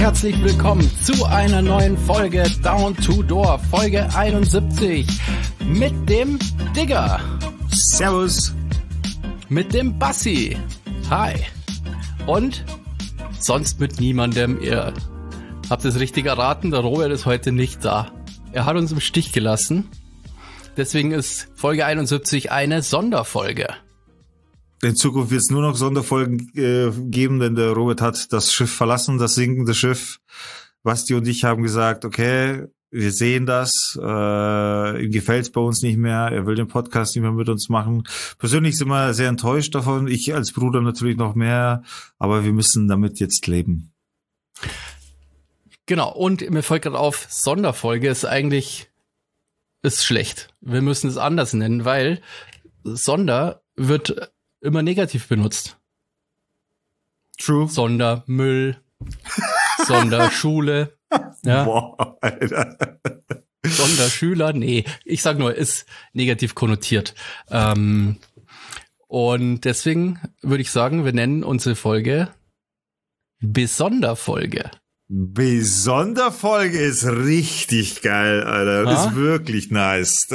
herzlich willkommen zu einer neuen Folge Down to Door, Folge 71 mit dem Digger. Servus. Mit dem Bassi. Hi. Und sonst mit niemandem. Ihr habt es richtig erraten, der Robert ist heute nicht da. Er hat uns im Stich gelassen. Deswegen ist Folge 71 eine Sonderfolge. In Zukunft wird es nur noch Sonderfolgen geben, denn der Robert hat das Schiff verlassen, das sinkende Schiff. Basti und ich haben gesagt, okay, wir sehen das, ihm gefällt es bei uns nicht mehr, er will den Podcast nicht mehr mit uns machen. Persönlich sind wir sehr enttäuscht davon, ich als Bruder natürlich noch mehr, aber wir müssen damit jetzt leben. Genau, und mir fällt gerade auf, Sonderfolge ist schlecht. Wir müssen es anders nennen, weil Sonder wird immer negativ benutzt. True. Sondermüll, Sonderschule, ja. Boah, Alter. Sonderschüler, nee, ich sag nur, ist negativ konnotiert. Und deswegen würde ich sagen, wir nennen unsere Folge Besonderfolge. Besonderfolge ist richtig geil, Alter. Das ist wirklich nice.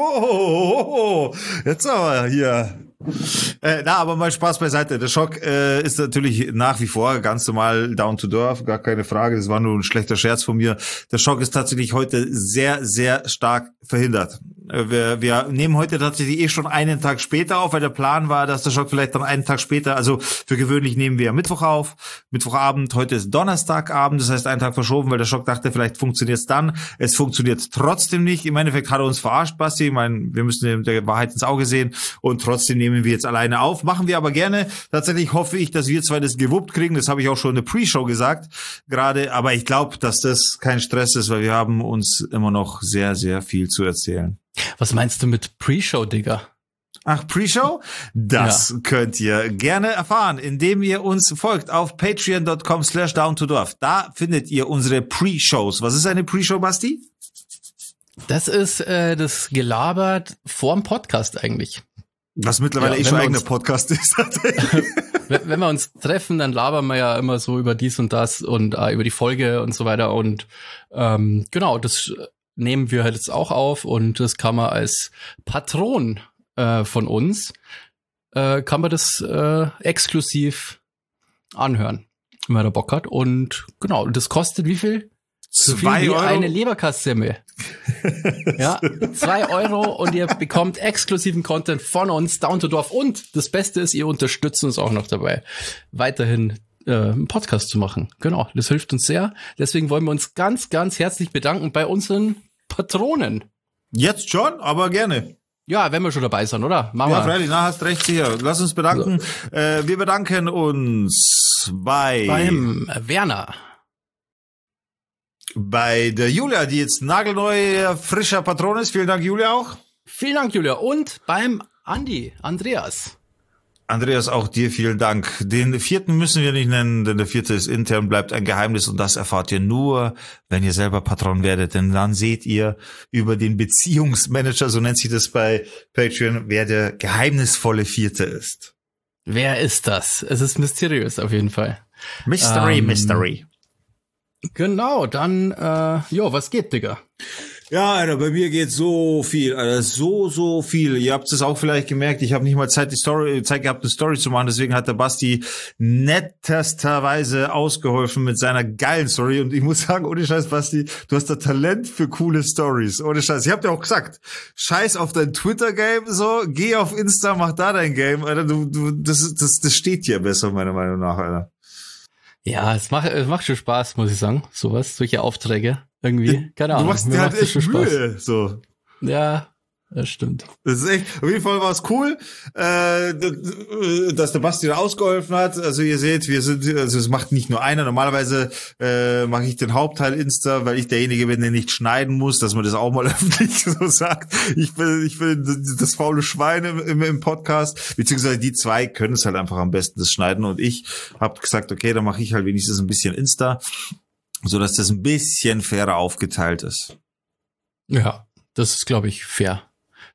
Oh. Jetzt aber hier. Aber mal Spaß beiseite. Der Schock ist natürlich nach wie vor ganz normal down to earth, gar keine Frage. Das war nur ein schlechter Scherz von mir. Der Schock ist tatsächlich heute sehr, sehr stark verhindert. Wir nehmen heute tatsächlich schon einen Tag später auf, weil der Plan war, dass der Schock vielleicht dann einen Tag später, also für gewöhnlich nehmen wir Mittwoch auf, Mittwochabend, heute ist Donnerstagabend, das heißt einen Tag verschoben, weil der Schock dachte, vielleicht funktioniert es dann. Es funktioniert trotzdem nicht. Im Endeffekt hat er uns verarscht, Basti. Ich meine, wir müssen der Wahrheit ins Auge sehen und trotzdem nehmen wir jetzt alleine auf. Machen wir aber gerne. Tatsächlich hoffe ich, dass wir zwei das gewuppt kriegen. Das habe ich auch schon in der Pre-Show gesagt gerade, aber ich glaube, dass das kein Stress ist, weil wir haben uns immer noch sehr, sehr viel zu erzählen. Was meinst du mit Pre-Show, Digga? Ach, Pre-Show? Das könnt ihr gerne erfahren, indem ihr uns folgt auf patreon.com/downtodorf. Da findet ihr unsere Pre-Shows. Was ist eine Pre-Show, Basti? Das ist das Gelaber vorm Podcast eigentlich. Was mittlerweile schon eigener Podcast ist. Wenn wir uns treffen, dann labern wir ja immer so über dies und das und über die Folge und so weiter. Und genau, das nehmen wir halt jetzt auch auf und das kann man als Patron von uns, kann man das exklusiv anhören, wenn man da Bock hat. Und genau, das kostet wie viel? So viel wie Euro? eine Leberkassemmel. Ja, 2 Euro und ihr bekommt exklusiven Content von uns, Down to Dorf. Und das Beste ist, ihr unterstützt uns auch noch dabei, weiterhin einen Podcast zu machen. Genau, das hilft uns sehr. Deswegen wollen wir uns ganz, ganz herzlich bedanken bei unseren Patronen. Jetzt schon, aber gerne. Ja, wenn wir schon dabei sind, oder? Machen wir. Ja, freilich, hast recht, sicher. Lass uns bedanken. So. Wir bedanken uns beim Werner. Bei der Julia, die jetzt nagelneu frischer Patron ist. Vielen Dank, Julia, auch. Vielen Dank, Julia. Und beim Andreas. Andreas, auch dir vielen Dank. Den 4. müssen wir nicht nennen, denn der 4. ist intern, bleibt ein Geheimnis und das erfahrt ihr nur, wenn ihr selber Patron werdet. Denn dann seht ihr über den Beziehungsmanager, so nennt sich das bei Patreon, wer der geheimnisvolle 4. ist. Wer ist das? Es ist mysteriös auf jeden Fall. Mystery. Genau, dann, was geht, Digga? Ja, Alter, bei mir geht so viel, Alter, so viel. Ihr habt es auch vielleicht gemerkt, ich habe nicht mal Zeit gehabt, eine Story zu machen, deswegen hat der Basti nettesterweise ausgeholfen mit seiner geilen Story und ich muss sagen, ohne Scheiß, Basti, du hast da Talent für coole Stories, ohne Scheiß. Ich hab dir auch gesagt, scheiß auf dein Twitter-Game, so, geh auf Insta, mach da dein Game, Alter, das steht dir besser, meiner Meinung nach, Alter. Ja, es macht schon Spaß, muss ich sagen, solche Aufträge. Irgendwie, keine Ahnung. Du machst dir halt echt Mühe, so. Ja, das stimmt. Das ist echt, auf jeden Fall war es cool, dass der Basti da ausgeholfen hat. Also ihr seht, es macht nicht nur einer. Normalerweise mache ich den Hauptteil Insta, weil ich derjenige bin, der nicht schneiden muss, dass man das auch mal öffentlich so sagt. Ich bin das faule Schwein im Podcast, beziehungsweise die zwei können es halt einfach am besten, das Schneiden. Und ich habe gesagt, okay, dann mache ich halt wenigstens ein bisschen Insta, so dass das ein bisschen fairer aufgeteilt ist. Ja, das ist, glaube ich, fair.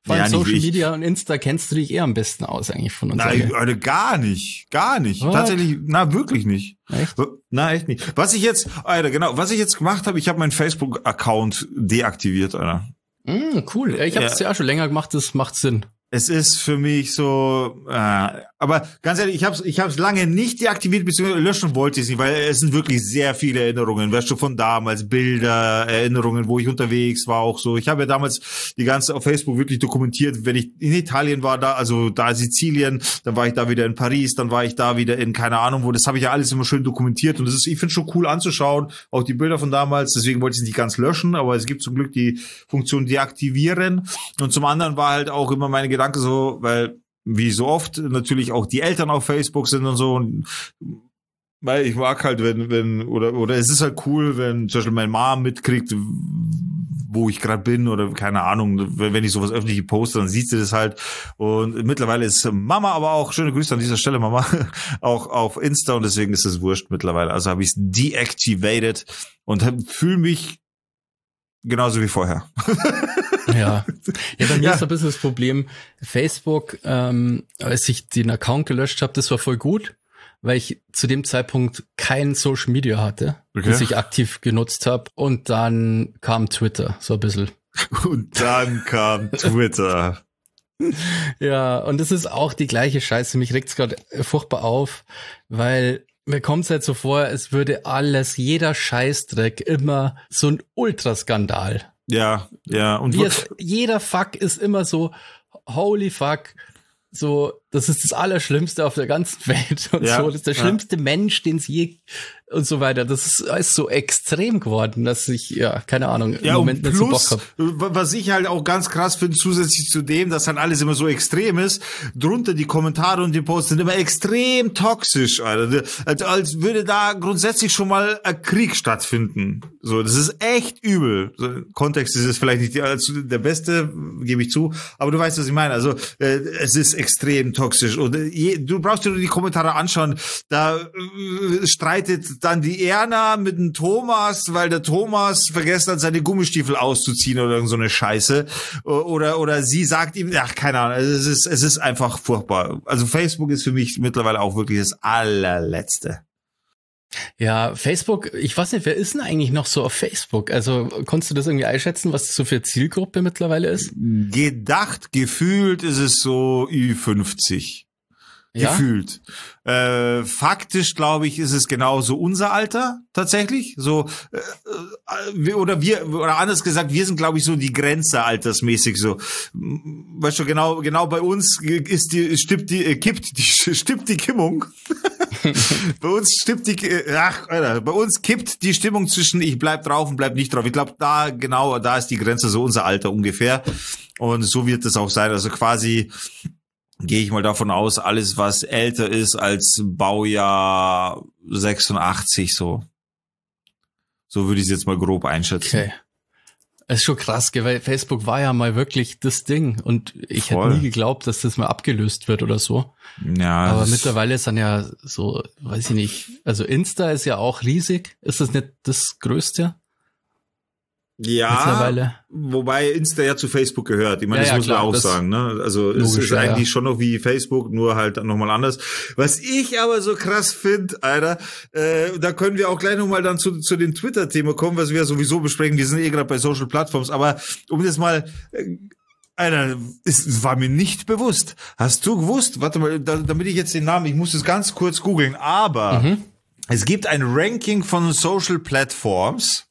Vor allem Ja, Social nicht ich. Media und Insta kennst du dich eher am besten aus eigentlich von uns. Nein, alle. Alter, gar nicht. What? Tatsächlich, wirklich nicht. Echt? Echt nicht. Was ich jetzt gemacht habe, ich habe meinen Facebook-Account deaktiviert, Alter. Cool. Ich habe es ja schon länger gemacht, das macht Sinn. Es ist für mich so, aber ganz ehrlich, ich hab's lange nicht deaktiviert, beziehungsweise löschen wollte ich es nicht, weil es sind wirklich sehr viele Erinnerungen, weißt du, von damals, Bilder, Erinnerungen, wo ich unterwegs war, auch so. Ich habe ja damals die ganze auf Facebook wirklich dokumentiert, wenn ich in Italien war, da Sizilien, dann war ich da wieder in Paris, dann war ich da wieder in keine Ahnung wo, das habe ich ja alles immer schön dokumentiert und ich finde schon cool anzuschauen, auch die Bilder von damals, deswegen wollte ich es nicht ganz löschen, aber es gibt zum Glück die Funktion deaktivieren und zum anderen war halt auch immer meine Gedanke so, weil wie so oft natürlich auch die Eltern auf Facebook sind und so und weil ich mag halt, oder es ist halt cool, wenn zum Beispiel meine Mom mitkriegt, wo ich gerade bin oder keine Ahnung, wenn ich sowas öffentlich poste, dann sieht sie das halt und mittlerweile ist Mama aber auch, schöne Grüße an dieser Stelle, Mama, auch auf Insta und deswegen ist es wurscht mittlerweile, also habe ich es deactivated und fühle mich genauso wie vorher. Ja, bei mir ist ein bisschen das Problem, Facebook, als ich den Account gelöscht habe, das war voll gut, weil ich zu dem Zeitpunkt kein Social Media hatte, das ich aktiv genutzt habe und dann kam Twitter, so ein bisschen. Und dann kam Twitter. Ja, und das ist auch die gleiche Scheiße, mich regt's gerade furchtbar auf, weil mir kommt's halt so vor, es würde jeder Scheißdreck immer so ein Ultraskandal. Ja. Und jeder Fuck ist immer so, holy fuck, so, das ist das Allerschlimmste auf der ganzen Welt und so, das ist der schlimmste Mensch, den es je und so weiter. Das ist alles so extrem geworden, dass ich, keine Ahnung, im Moment nicht so Bock habe. Was ich halt auch ganz krass finde, zusätzlich zu dem, dass halt alles immer so extrem ist, drunter die Kommentare und die Posts sind immer extrem toxisch, Alter. Als würde da grundsätzlich schon mal ein Krieg stattfinden. So, das ist echt übel. So, Kontext ist es vielleicht nicht der beste, gebe ich zu, aber du weißt, was ich meine. Also, es ist extrem toxisch und du brauchst dir nur die Kommentare anschauen, da streitet dann die Erna mit dem Thomas, weil der Thomas vergessen hat, seine Gummistiefel auszuziehen oder irgend so eine Scheiße. Oder sie sagt ihm, keine Ahnung, es ist einfach furchtbar. Also Facebook ist für mich mittlerweile auch wirklich das allerletzte. Ja, Facebook, ich weiß nicht, wer ist denn eigentlich noch so auf Facebook? Also, konntest du das irgendwie einschätzen, was das so für Zielgruppe mittlerweile ist? Gefühlt ist es so Ü50. Ja? Gefühlt. Faktisch, glaube ich, ist es genauso unser Alter, tatsächlich. So, oder anders gesagt, wir sind, glaube ich, so die Grenze altersmäßig so. Weißt du, genau bei uns stimmt die Kimmung. Bei uns kippt die Stimmung zwischen ich bleib drauf und bleib nicht drauf. Ich glaube, da ist die Grenze so unser Alter ungefähr. Und so wird es auch sein. Also quasi gehe ich mal davon aus, alles, was älter ist als Baujahr 86, so würde ich es jetzt mal grob einschätzen. Okay. Es ist schon krass, weil Facebook war ja mal wirklich das Ding und ich hätte nie geglaubt, dass das mal abgelöst wird oder so. Ja. Aber mittlerweile ist dann ja so, weiß ich nicht, also Insta ist ja auch riesig. Ist das nicht das Größte? Ja, wobei Insta ja zu Facebook gehört. Ich meine, das muss man auch sagen, ne? Also es ist eigentlich schon noch wie Facebook, nur halt nochmal anders. Was ich aber so krass finde, Alter, da können wir auch gleich nochmal dann zu den Twitter-Themen kommen, was wir ja sowieso besprechen. Wir sind gerade bei Social Platforms, aber um das mal, Alter, es war mir nicht bewusst. Hast du gewusst? Warte mal, damit ich jetzt den Namen, ich muss es ganz kurz googeln, aber es gibt ein Ranking von Social Platforms.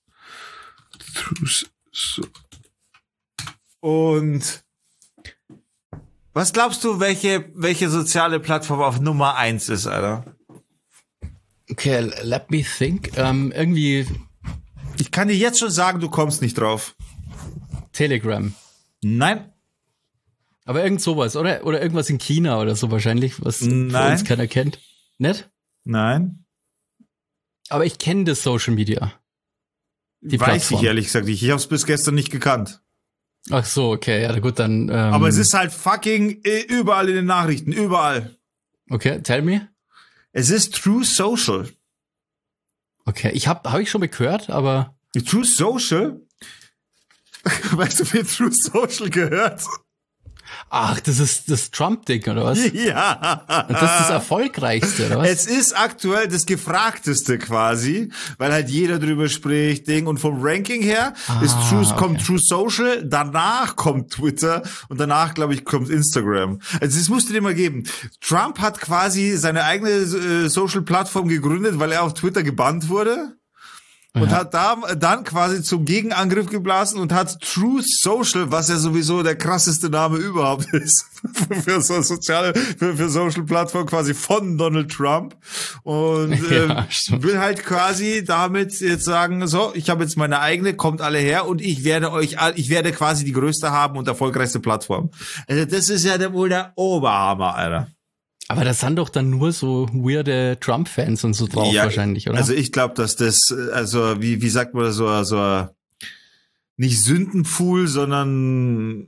Und was glaubst du, welche soziale Plattform auf Nummer 1 ist, Alter? Okay, let me think. Irgendwie. Ich kann dir jetzt schon sagen, du kommst nicht drauf. Telegram. Nein. Aber irgend sowas, oder? Oder irgendwas in China oder so wahrscheinlich, was für uns keiner kennt. Nicht? Nein. Aber ich kenne das Social Media. Die Weiß Plattform. Ich ehrlich gesagt nicht. Ich habe es bis gestern nicht gekannt. Ach so, okay, ja gut, dann. Aber es ist halt fucking überall in den Nachrichten, überall. Okay, tell me. Es ist True Social. Okay, hab ich schon gehört, aber. True Social? Weißt du, wer True Social gehört? Ach, das ist das Trump-Ding, oder was? Ja. Und das ist das Erfolgreichste, oder was? Es ist aktuell das Gefragteste quasi, weil halt jeder drüber spricht, Ding. Und vom Ranking her kommt True Social, danach kommt Twitter und danach, glaube ich, kommt Instagram. Also das musst du dir mal geben. Trump hat quasi seine eigene Social-Plattform gegründet, weil er auf Twitter gebannt wurde. Und hat dann quasi zum Gegenangriff geblasen und hat Truth Social, was ja sowieso der krasseste Name überhaupt ist, für Social-Plattform quasi von Donald Trump. Und will halt quasi damit jetzt sagen, so, ich habe jetzt meine eigene, kommt alle her und ich werde quasi die größte haben und erfolgreichste Plattform. Also das ist ja wohl der Oberhammer, Alter. Aber das sind doch dann nur so weirde Trump-Fans und so drauf wahrscheinlich, oder? Also ich glaube, dass das, also wie sagt man das, so nicht Sündenpfuhl, sondern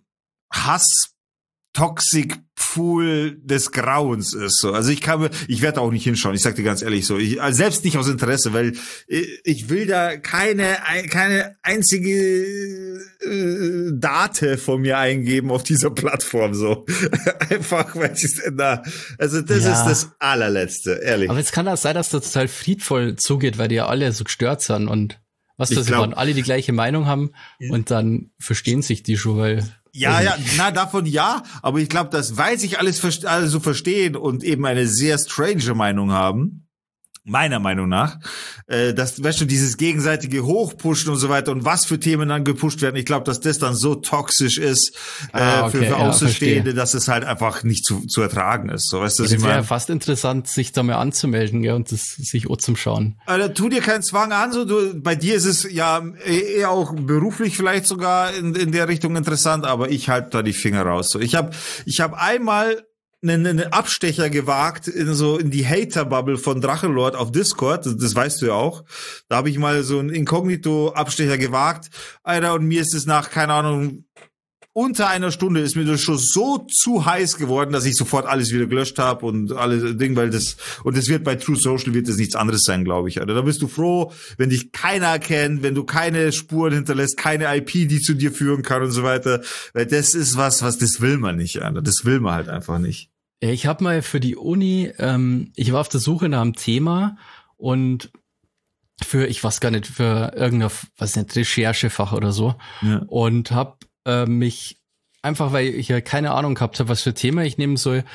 Hass-Toxic-Pfuhl des Grauens ist. So. Also ich werde auch nicht hinschauen, ich sag dir ganz ehrlich so. Also selbst nicht aus Interesse, weil ich will da keine einzige Date von mir eingeben auf dieser Plattform so. Einfach, weil ich also das ist das allerletzte, ehrlich. Aber jetzt kann das sein, dass das total friedvoll zugeht, weil die ja alle so gestört sind und sie wollen alle die gleiche Meinung haben und dann verstehen sich die schon, weil davon aber ich glaube, dass, weil sich alle so verstehen und eben eine sehr strange Meinung haben, meiner Meinung nach, dass, weißt du, dieses gegenseitige Hochpushen und so weiter und was für Themen dann gepusht werden, ich glaube, dass das dann so toxisch ist für Außenstehende, dass es halt einfach nicht zu ertragen ist. So, weißt du, das wäre ja fast interessant, sich da mal anzumelden, gell, und das sich zum Schauen. Alter, tu dir keinen Zwang an, so bei dir ist es ja eher auch beruflich vielleicht sogar in der Richtung interessant, aber ich halte da die Finger raus. So, ich hab einmal einen Abstecher gewagt in die Hater-Bubble von Drachenlord auf Discord, das weißt du ja auch. Da habe ich mal so einen Inkognito-Abstecher gewagt, Alter, und mir ist es nach, keine Ahnung, unter einer Stunde ist mir das schon so zu heiß geworden, dass ich sofort alles wieder gelöscht habe und alle Dinge, weil das wird bei True Social wird das nichts anderes sein, glaube ich. Alter. Da bist du froh, wenn dich keiner kennt, wenn du keine Spuren hinterlässt, keine IP, die zu dir führen kann und so weiter. Weil das ist was das will man nicht, Alter. Das will man halt einfach nicht. Ich habe mal für die Uni, ich war auf der Suche nach einem Thema und für irgendein, Recherchefach oder so und habe mich einfach, weil ich ja keine Ahnung gehabt habe, was für Thema ich nehmen soll,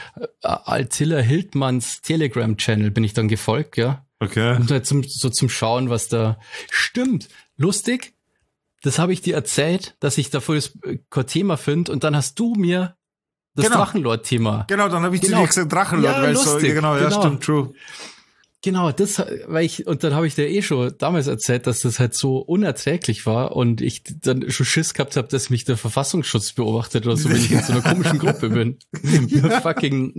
Attila Hildmanns Telegram-Channel bin ich dann gefolgt, ja. Okay. Und halt zum Schauen, was da stimmt. Lustig, das habe ich dir erzählt, dass ich dafür kein Thema finde und dann hast du mir das Drachenlord-Thema. Genau, dann habe ich dir gesagt Drachenlord, weil lustig, stimmt, true. Genau, und dann habe ich dir schon damals erzählt, dass das halt so unerträglich war und ich dann schon Schiss gehabt habe, dass mich der Verfassungsschutz beobachtet oder so, wenn ich in so einer komischen Gruppe bin. Mir fucking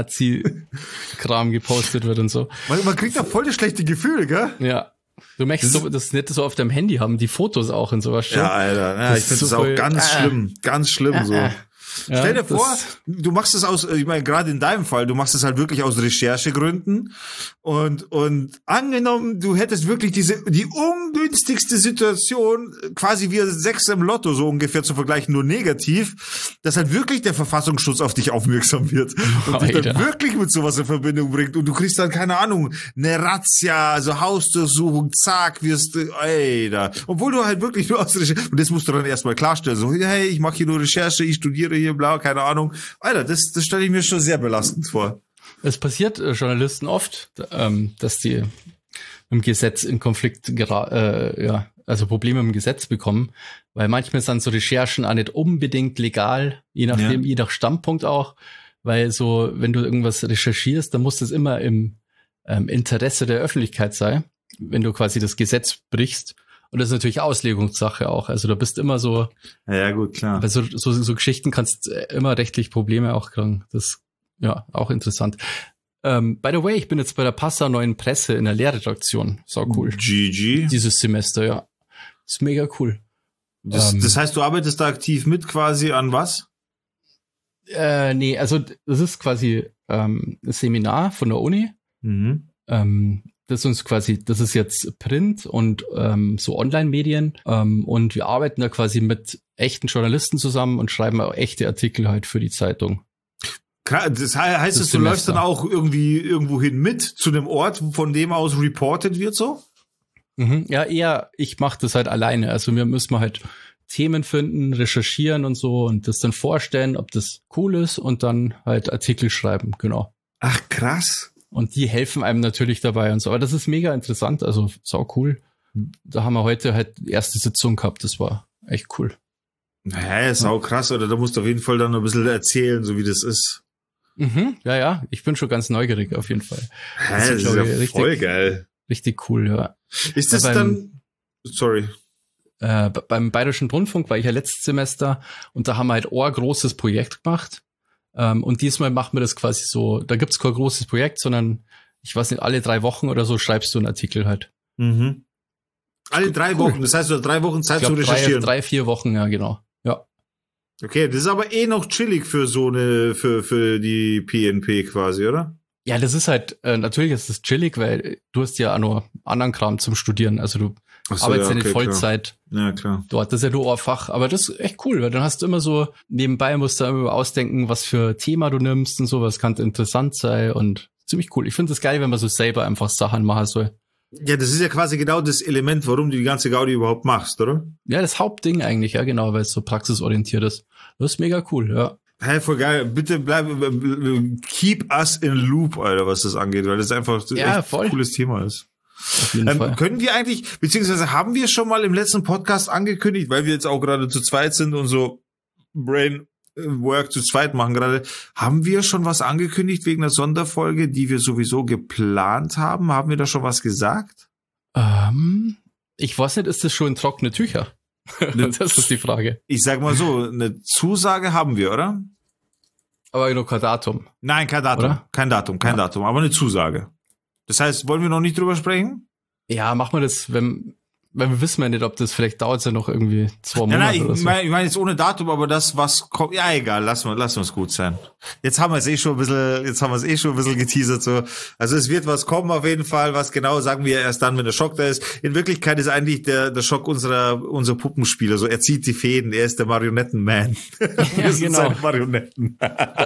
Neonazi-Kram gepostet wird und so. Man kriegt da voll das schlechte Gefühl, gell? Ja. Du möchtest das nicht so auf deinem Handy haben, die Fotos auch und sowas schon. Ja, Alter, ja, ich finde das auch ganz schlimm so. Ja, stell dir vor, du machst es ich meine, gerade in deinem Fall, du machst es halt wirklich aus Recherchegründen und angenommen, du hättest wirklich die ungünstigste Situation, quasi wie 6 im Lotto so ungefähr zu vergleichen, nur negativ, dass halt wirklich der Verfassungsschutz auf dich aufmerksam wird und dich dann wirklich mit sowas in Verbindung bringt und du kriegst dann, keine Ahnung, eine Razzia, also Hausdurchsuchung, zack, wirst du, Alter. Obwohl du halt wirklich nur aus Recherche, und das musst du dann erstmal klarstellen, so, hey, ich mache hier nur Recherche, ich studiere hier, bla, keine Ahnung. Alter, das stelle ich mir schon sehr belastend vor. Es passiert Journalisten oft, dass die im Gesetz in Konflikt also Probleme im Gesetz bekommen, weil manchmal sind so Recherchen auch nicht unbedingt legal, je nach Standpunkt auch, weil so, wenn du irgendwas recherchierst, dann muss das immer im Interesse der Öffentlichkeit sein, wenn du quasi das Gesetz brichst. Und das ist natürlich Auslegungssache auch. Also da bist immer so. Ja, gut, klar. Bei so Geschichten kannst immer rechtlich Probleme auch kriegen. Das ist ja auch interessant. By the way, ich bin jetzt bei der Passauer Neuen Presse in der Lehrredaktion. Sau cool. GG. Dieses Semester, ja. Ist mega cool. Das heißt, du arbeitest da aktiv mit quasi an was? Nee, also das ist quasi ein Seminar von der Uni. Mhm. Das ist jetzt Print und so Online-Medien und wir arbeiten da quasi mit echten Journalisten zusammen und schreiben auch echte Artikel halt für die Zeitung. Das heißt, du läufst dann auch irgendwo hin mit zu dem Ort, von dem aus reported wird so? Ja, eher, ich mache das halt alleine. Also wir müssen halt Themen finden, recherchieren und so und das dann vorstellen, ob das cool ist und dann halt Artikel schreiben, genau. Ach, krass. Und die helfen einem natürlich dabei und so. Aber das ist mega interessant, also sau cool. Da haben wir heute halt die erste Sitzung gehabt, das war echt cool. Hä, sau krass, oder da musst du auf jeden Fall dann noch ein bisschen erzählen, so wie das ist. Ja, ich bin schon ganz neugierig auf jeden Fall. Das ist ja voll geil. Richtig cool, ja. Ist das dann, sorry. Beim Bayerischen Rundfunk war ich ja letztes Semester und da haben wir halt ein großes Projekt gemacht. Und diesmal machen wir das quasi so, da gibt's kein großes Projekt, sondern ich weiß nicht, alle 3 Wochen oder so schreibst du einen Artikel halt. Mhm. Alle 3 Wochen, das heißt, du hast 3 Wochen Zeit zu recherchieren. 3-4 Wochen, ja, genau. Ja. Okay, das ist aber noch chillig für so für die PNP quasi, oder? Ja, das ist halt, natürlich ist es chillig, weil du hast ja auch noch anderen Kram zum Studieren, also du arbeitest ja nicht Vollzeit. Klar. Ja, klar. Dort, das ist ja nur Ohrfach, aber das ist echt cool, weil dann hast du immer so, nebenbei musst du immer ausdenken, was für Thema du nimmst und so, was kann interessant sein und ziemlich cool. Ich finde es geil, wenn man so selber einfach Sachen machen soll. Ja, das ist ja quasi genau das Element, warum du die ganze Gaudi überhaupt machst, oder? Ja, das Hauptding eigentlich, ja genau, weil es so praxisorientiert ist. Das ist mega cool, ja. Hey, voll geil. Bitte keep us in loop, Alter, was das angeht, weil das einfach echt ein cooles Thema ist. Auf jeden Fall. Können wir eigentlich, beziehungsweise haben wir schon mal im letzten Podcast angekündigt, weil wir jetzt auch gerade zu zweit sind und so Brainwork zu zweit machen gerade, haben wir schon was angekündigt wegen der Sonderfolge, die wir sowieso geplant haben? Haben wir da schon was gesagt? Ich weiß nicht, ist das schon in trockene Tücher? Das ist die Frage. Ich sag mal so, eine Zusage haben wir, oder? Aber noch kein Datum. Nein, kein Datum. Oder? Kein Datum, aber eine Zusage. Das heißt, wollen wir noch nicht drüber sprechen? Ja, machen wir das, weil wir wissen ja nicht, ob das vielleicht dauert ja noch irgendwie 2 Monate. Nein, ich meine jetzt ohne Datum, aber das, was kommt, ja egal, lassen wir es gut sein. Jetzt haben wir es schon ein bisschen geteasert, so. Also es wird was kommen auf jeden Fall, was genau sagen wir erst dann, wenn der Schock da ist. In Wirklichkeit ist eigentlich der Schock unser Puppenspieler, so. Er zieht die Fäden, er ist der Marionettenman. Wir sind seine Marionetten.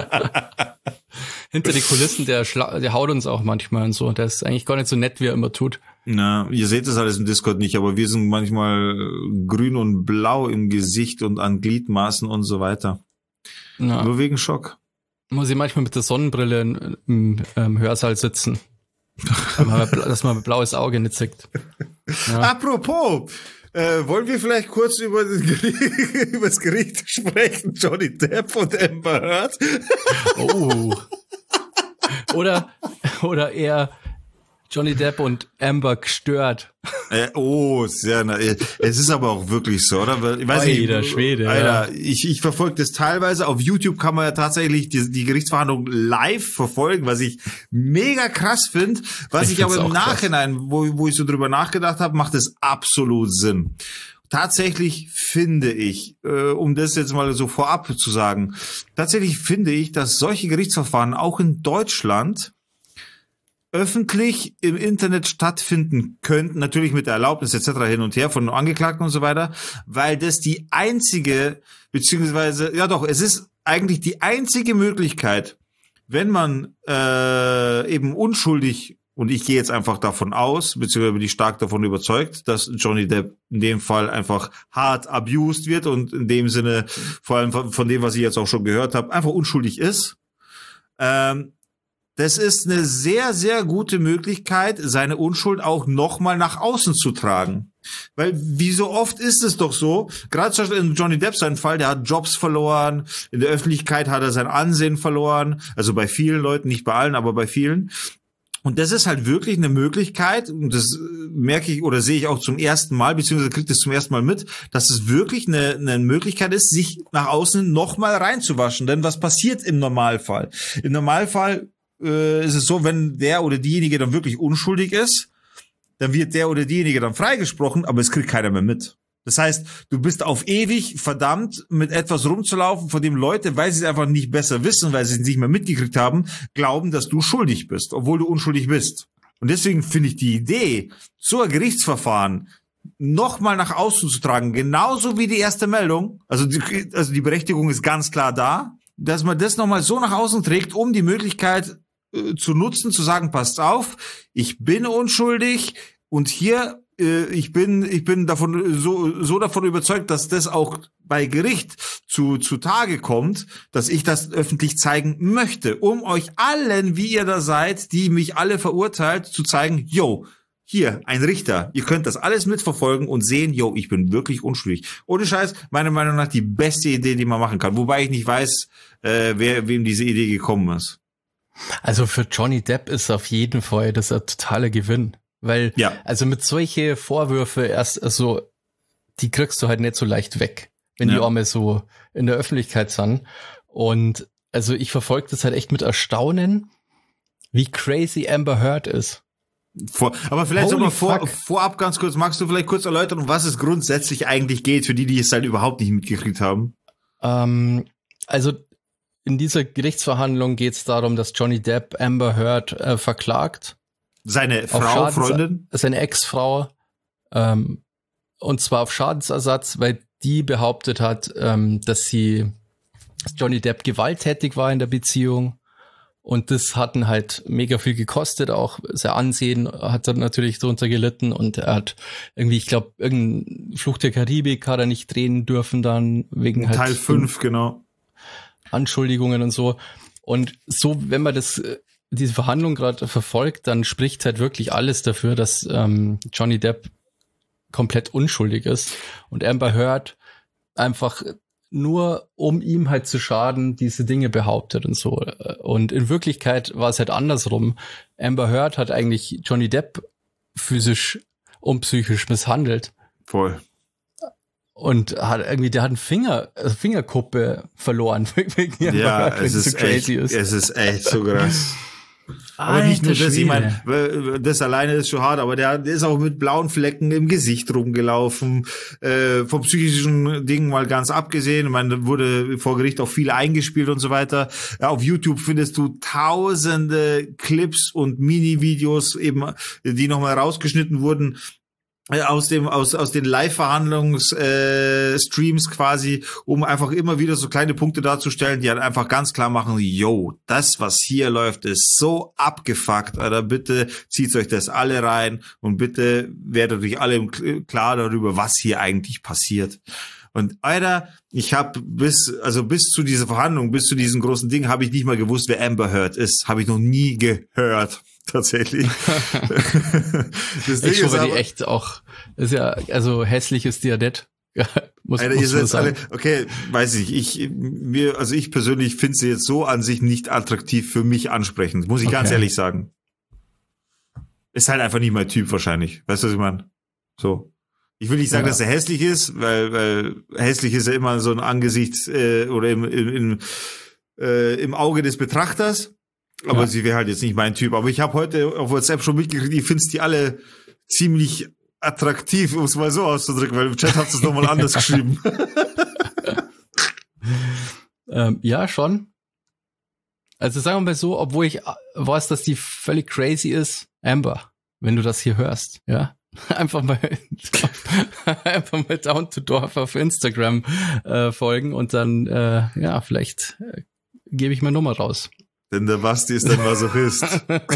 Hinter die Kulissen, der haut uns auch manchmal und so. Der ist eigentlich gar nicht so nett, wie er immer tut. Na, ihr seht das alles im Discord nicht, aber wir sind manchmal grün und blau im Gesicht und an Gliedmaßen und so weiter. Na, nur wegen Schock. Muss ich manchmal mit der Sonnenbrille im Hörsaal sitzen. Dass man ein blaues Auge nicht sieht. Ja. Apropos, wollen wir vielleicht kurz über das Gericht sprechen? Johnny Depp und Amber Heard? Oh. Oder eher Johnny Depp und Amber gestört. Sehr es ist aber auch wirklich so, oder? Ich weiß nicht, der Schwede. Alter, ja. Ich verfolge das teilweise. Auf YouTube kann man ja tatsächlich die Gerichtsverhandlung live verfolgen, was ich mega krass finde. Was ich aber im Nachhinein, wo ich so drüber nachgedacht habe, macht es absolut Sinn. Tatsächlich finde ich, um das jetzt mal so vorab zu sagen, tatsächlich finde ich, dass solche Gerichtsverfahren auch in Deutschland öffentlich im Internet stattfinden könnten, natürlich mit der Erlaubnis etc. hin und her von Angeklagten und so weiter, weil das die einzige, beziehungsweise, ja doch, es ist eigentlich die einzige Möglichkeit, wenn man eben unschuldig, und ich gehe jetzt einfach davon aus, beziehungsweise bin ich stark davon überzeugt, dass Johnny Depp in dem Fall einfach hart abused wird und in dem Sinne, vor allem von dem, was ich jetzt auch schon gehört habe, einfach unschuldig ist. Das ist eine sehr, sehr gute Möglichkeit, seine Unschuld auch nochmal nach außen zu tragen. Weil wie so oft ist es doch so, gerade zum Beispiel in Johnny Depp seinen Fall, der hat Jobs verloren, in der Öffentlichkeit hat er sein Ansehen verloren, also bei vielen Leuten, nicht bei allen, aber bei vielen. Und das ist halt wirklich eine Möglichkeit, und das merke ich oder sehe ich auch zum ersten Mal, beziehungsweise kriege das zum ersten Mal mit, dass es wirklich eine Möglichkeit ist, sich nach außen nochmal reinzuwaschen. Denn was passiert im Normalfall? Im Normalfall ist es so, wenn der oder diejenige dann wirklich unschuldig ist, dann wird der oder diejenige dann freigesprochen, aber es kriegt keiner mehr mit. Das heißt, du bist auf ewig verdammt, mit etwas rumzulaufen, von dem Leute, weil sie es einfach nicht besser wissen, weil sie es nicht mehr mitgekriegt haben, glauben, dass du schuldig bist, obwohl du unschuldig bist. Und deswegen finde ich die Idee, so ein Gerichtsverfahren nochmal nach außen zu tragen, genauso wie die erste Meldung, also die Berechtigung ist ganz klar da, dass man das nochmal so nach außen trägt, um die Möglichkeit zu nutzen, zu sagen, passt auf, ich bin unschuldig und hier ich bin davon so davon überzeugt, dass das auch bei Gericht zu Tage kommt, dass ich das öffentlich zeigen möchte, um euch allen, wie ihr da seid, die mich alle verurteilt, zu zeigen, yo, hier, ein Richter, ihr könnt das alles mitverfolgen und sehen, yo, ich bin wirklich unschuldig. Ohne Scheiß, meiner Meinung nach die beste Idee, die man machen kann, wobei ich nicht weiß, wem diese Idee gekommen ist. Also für Johnny Depp ist auf jeden Fall das ein totaler Gewinn. Weil, also mit solche Vorwürfe die kriegst du halt nicht so leicht weg, wenn die einmal so in der Öffentlichkeit sind. Und also ich verfolge das halt echt mit Erstaunen, wie crazy Amber Heard ist. Aber vielleicht vorab ganz kurz, magst du vielleicht kurz erläutern, um was es grundsätzlich eigentlich geht, für die es halt überhaupt nicht mitgekriegt haben? Also in dieser Gerichtsverhandlung geht es darum, dass Johnny Depp Amber Heard verklagt. Seine Frau, Freundin? Seine Ex-Frau. Und zwar auf Schadensersatz, weil die behauptet hat, dass Johnny Depp gewalttätig war in der Beziehung. Und das hat ihn halt mega viel gekostet. Auch sein Ansehen hat dann natürlich drunter gelitten. Und er hat irgendwie, ich glaube, irgendein Fluch der Karibik hat er nicht drehen dürfen dann, wegen halt Teil 5, genau. Anschuldigungen und so. Und so, wenn man diese Verhandlung gerade verfolgt, dann spricht halt wirklich alles dafür, dass Johnny Depp komplett unschuldig ist und Amber Heard einfach nur, um ihm halt zu schaden, diese Dinge behauptet und so. Und in Wirklichkeit war es halt andersrum. Amber Heard hat eigentlich Johnny Depp physisch und psychisch misshandelt. Voll. Und der hat eine Fingerkuppe verloren. Ja, es ist echt so krass. Aber nicht nur das, ich meine, das alleine ist schon hart, aber der ist auch mit blauen Flecken im Gesicht rumgelaufen, vom psychischen Ding mal ganz abgesehen. Ich meine, da wurde vor Gericht auch viel eingespielt und so weiter. Ja, auf YouTube findest du tausende Clips und Mini-Videos eben, die nochmal rausgeschnitten wurden, aus den Live-Verhandlungs-Streams quasi, um einfach immer wieder so kleine Punkte darzustellen, die halt einfach ganz klar machen, yo, das, was hier läuft, ist so abgefuckt, Alter, bitte zieht euch das alle rein und bitte werdet euch alle klar darüber, was hier eigentlich passiert. Und Alter, ich habe bis zu dieser Verhandlung, bis zu diesem großen Ding, habe ich nicht mal gewusst, wer Amber Heard ist. Habe ich noch nie gehört. Tatsächlich. Das Ding ist aber die echt auch, ist ja, also hässlich ist die ja nicht. muss ihr man sagen. Alle, okay, weiß ich persönlich finde sie jetzt so an sich nicht attraktiv, für mich ansprechend, muss ich ganz ehrlich sagen. Ist halt einfach nicht mein Typ wahrscheinlich. Weißt du, was ich meine? So. Ich will nicht sagen, dass er hässlich ist, weil hässlich ist ja immer so ein Angesicht oder im Auge des Betrachters. Aber sie wäre halt jetzt nicht mein Typ. Aber ich habe heute auf WhatsApp schon mitgekriegt, ich finde die alle ziemlich attraktiv, um es mal so auszudrücken, weil im Chat hat es nochmal anders geschrieben. Ja, schon. Also sagen wir mal so, obwohl ich weiß, dass die völlig crazy ist, Amber, wenn du das hier hörst, ja. Einfach mal Down to Dorf auf Instagram folgen und dann, vielleicht gebe ich meine Nummer raus. Denn der Basti ist der Masochist.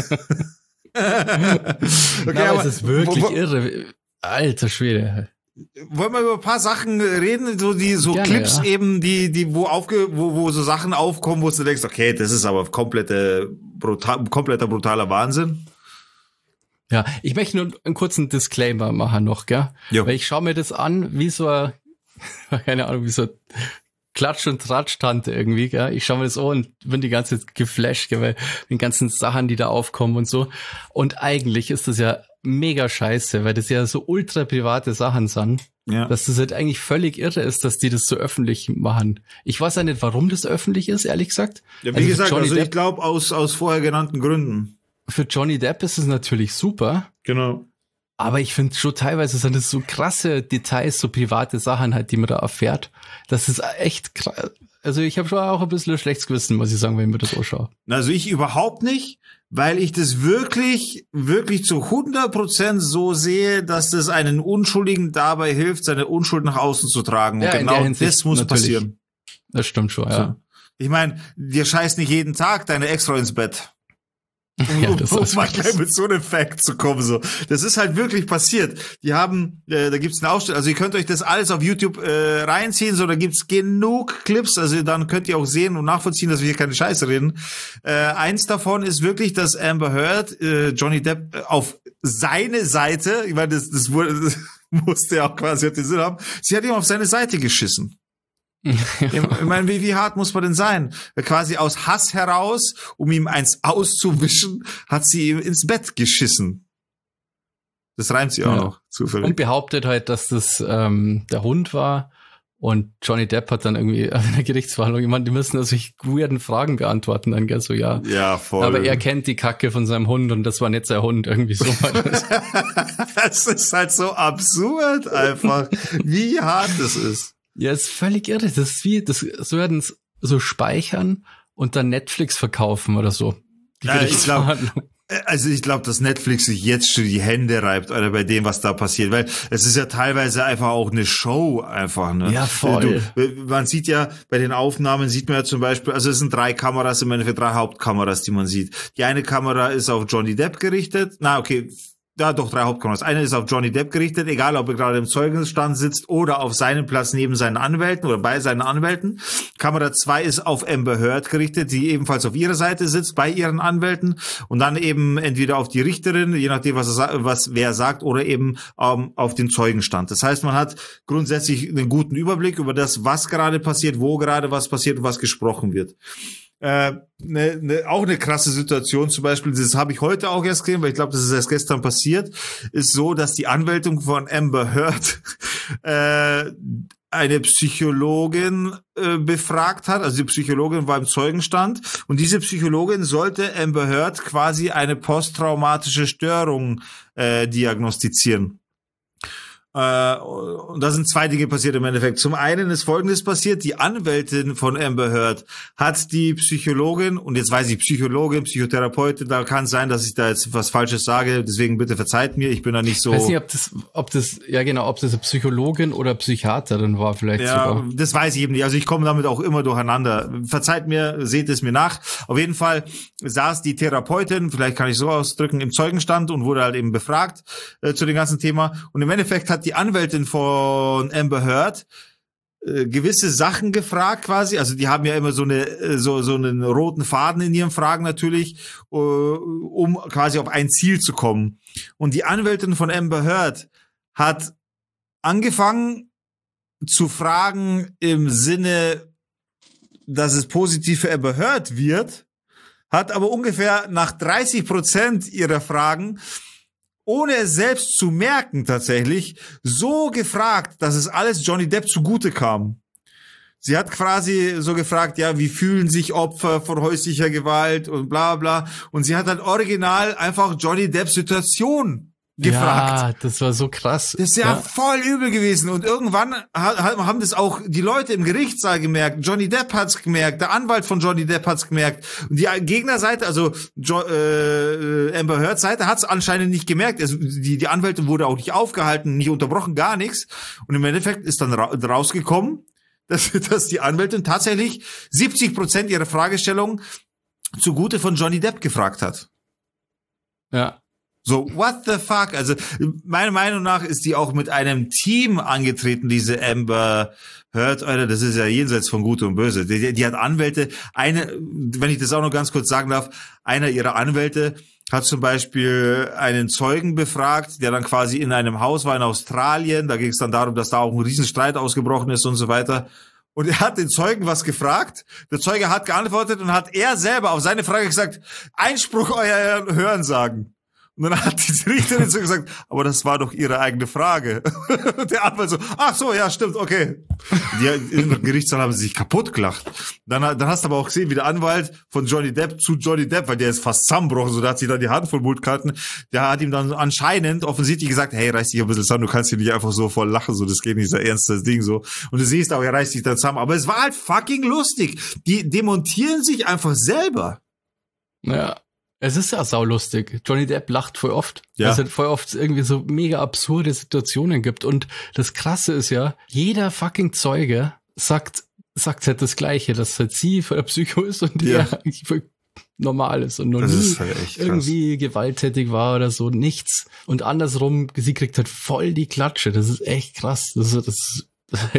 Okay, aber es ist wirklich irre. Alter Schwede. Wollen wir über ein paar Sachen reden, so gerne, Clips eben, wo so Sachen aufkommen, wo du denkst, okay, das ist aber kompletter brutaler Wahnsinn. Ja, ich möchte nur einen kurzen Disclaimer machen noch, gell? Jo. Weil ich schaue mir das an, wie so wie so Klatsch- und Tratsch-Tante irgendwie, gell? Ich schaue mir das an und bin die ganze Zeit geflasht, gell? Weil den ganzen Sachen, die da aufkommen und so. Und eigentlich ist das ja mega scheiße, weil das ja so ultra private Sachen sind, dass das halt eigentlich völlig irre ist, dass die das so öffentlich machen. Ich weiß ja nicht, warum das öffentlich ist, ehrlich gesagt. Ja, wie gesagt, ich glaube aus vorher genannten Gründen. Für Johnny Depp ist es natürlich super. Genau. Aber ich finde schon teilweise sind das so krasse Details, so private Sachen halt, die man da erfährt. Das ist echt krass. also ich habe schon auch ein bisschen ein schlechtes Gewissen, muss ich sagen, wenn ich mir das anschaue. Also ich überhaupt nicht, weil ich das wirklich zu 100% so sehe, dass das einen Unschuldigen dabei hilft, seine Unschuld nach außen zu tragen. Und Ja, genau Hinsicht das muss natürlich. passieren. Das stimmt schon, ja. So. Ich meine, dir scheißt nicht jeden Tag deine Ex-Frau ins Bett. Ja, das Um ist mal wirklich- gleich mit so einem Fact zu kommen, so. Das ist halt wirklich passiert. Die haben, da gibt's eine Ausstellung, also ihr könnt euch das alles auf YouTube reinziehen, so, da gibt's genug Clips, also dann könnt ihr auch sehen und nachvollziehen, dass wir hier keine Scheiße reden. Eins davon ist wirklich, dass Amber Heard Johnny Depp auf seine Seite, ich meine, das musste ja auch quasi den Sinn haben, sie hat ihm auf seine Seite geschissen. Ich meine, wie hart muss man denn sein? Quasi aus Hass heraus, um ihm eins auszuwischen, hat sie ihm ins Bett geschissen. Das reimt sie auch noch, zufällig. Und behauptet halt, dass das der Hund war. Und Johnny Depp hat dann irgendwie in der Gerichtsverhandlung jemand, die müssen sich weirden Fragen beantworten. Dann gell, so, ja. Ja, voll. Aber er kennt die Kacke von seinem Hund und das war nicht sein Hund, irgendwie so. Das ist halt so absurd einfach, wie hart das ist. Ja, ist völlig irre. Das ist wie, das so werden es so speichern und dann Netflix verkaufen oder so. Die Ja, ich glaub, Gerichtsverhandlung. Also ich glaube, dass Netflix sich jetzt schon die Hände reibt, oder bei dem, was da passiert, weil es ist ja teilweise einfach auch eine Show einfach, ne? Ja, voll. Man sieht ja, bei den Aufnahmen sieht man ja zum Beispiel, also es sind 3 Kameras, im Endeffekt 3 Hauptkameras, die man sieht. Die eine Kamera ist auf Johnny Depp gerichtet, ja, doch 3 Hauptkameras. Eine ist auf Johnny Depp gerichtet, egal ob er gerade im Zeugenstand sitzt oder auf seinem Platz neben seinen Anwälten oder bei seinen Anwälten. Kamera 2 ist auf Amber Heard gerichtet, die ebenfalls auf ihrer Seite sitzt, bei ihren Anwälten. Und dann eben entweder auf die Richterin, je nachdem, was wer sagt, oder eben auf den Zeugenstand. Das heißt, man hat grundsätzlich einen guten Überblick über das, was gerade passiert, wo gerade was passiert und was gesprochen wird. Auch eine krasse Situation, zum Beispiel, das habe ich heute auch erst gesehen, weil ich glaube, das ist erst gestern passiert, ist so, dass die Anwältin von Amber Heard eine Psychologin befragt hat, also die Psychologin war im Zeugenstand und diese Psychologin sollte Amber Heard quasi eine posttraumatische Störung diagnostizieren. Und da sind 2 Dinge passiert im Endeffekt. Zum einen ist Folgendes passiert, die Anwältin von Amber Heard hat die Psychologin, und jetzt weiß ich, Psychologin, Psychotherapeutin, da kann es sein, dass ich da jetzt was Falsches sage, deswegen bitte verzeiht mir, ich bin da nicht so... Ich weiß nicht, ob das eine Psychologin oder Psychiaterin war vielleicht sogar. Ja, das weiß ich eben nicht, also ich komme damit auch immer durcheinander. Verzeiht mir, seht es mir nach. Auf jeden Fall saß die Therapeutin, vielleicht kann ich so ausdrücken, im Zeugenstand und wurde halt eben befragt zu dem ganzen Thema. Und im Endeffekt hat die Anwältin von Amber Heard gewisse Sachen gefragt quasi, also die haben ja immer so einen roten Faden in ihren Fragen natürlich, um quasi auf ein Ziel zu kommen. Und die Anwältin von Amber Heard hat angefangen zu fragen im Sinne, dass es positiv für Amber Heard wird, hat aber ungefähr nach 30% ihrer Fragen, ohne es selbst zu merken tatsächlich, so gefragt, dass es alles Johnny Depp zugute kam. Sie hat quasi so gefragt, ja, wie fühlen sich Opfer von häuslicher Gewalt und bla bla. Und sie hat halt original einfach Johnny Depps Situation gefragt. Ja, das war so krass. Das ist ja voll übel gewesen. Und irgendwann haben das auch die Leute im Gerichtssaal gemerkt. Johnny Depp hat's gemerkt. Der Anwalt von Johnny Depp hat's gemerkt. Und die Gegnerseite, also Amber Heards Seite, hat's anscheinend nicht gemerkt. Also die Anwältin wurde auch nicht aufgehalten, nicht unterbrochen, gar nichts. Und im Endeffekt ist dann rausgekommen, dass die Anwältin tatsächlich 70% ihrer Fragestellungen zugute von Johnny Depp gefragt hat. Ja. So, what the fuck? Also, meiner Meinung nach ist die auch mit einem Team angetreten, diese Amber Heard, Alter, das ist ja jenseits von Gut und Böse. Die hat Anwälte, wenn ich das auch noch ganz kurz sagen darf, einer ihrer Anwälte hat zum Beispiel einen Zeugen befragt, der dann quasi in einem Haus war in Australien, da ging es dann darum, dass da auch ein Riesenstreit ausgebrochen ist und so weiter. Und er hat den Zeugen was gefragt, der Zeuge hat geantwortet und hat er selber auf seine Frage gesagt, Einspruch euer Hörensagen. Und dann hat die Richterin so gesagt, aber das war doch ihre eigene Frage. Und der Anwalt so, ach so, ja, stimmt, okay. Im Gerichtssaal haben sie sich kaputt gelacht. Dann hast du aber auch gesehen, wie der Anwalt von Johnny Depp zu Johnny Depp, weil der ist fast zusammengebrochen, so, da hat sich dann die Hand voll Mut gehalten. Der hat ihm dann anscheinend offensichtlich gesagt, hey, reiß dich ein bisschen zusammen, du kannst hier nicht einfach so voll lachen, so, das geht nicht, so ernst, das Ding, so. Und du siehst auch, er reißt sich dann zusammen. Aber es war halt fucking lustig. Die demontieren sich einfach selber. Ja. Es ist ja saulustig. Johnny Depp lacht voll oft. Ja. Dass es voll oft irgendwie so mega absurde Situationen gibt. Und das Krasse ist ja, jeder fucking Zeuge sagt halt das Gleiche, dass halt sie voll der Psycho ist und der eigentlich voll normal ist und noch nie halt irgendwie gewalttätig war oder so, nichts. Und andersrum, sie kriegt halt voll die Klatsche. Das ist echt krass. Das ist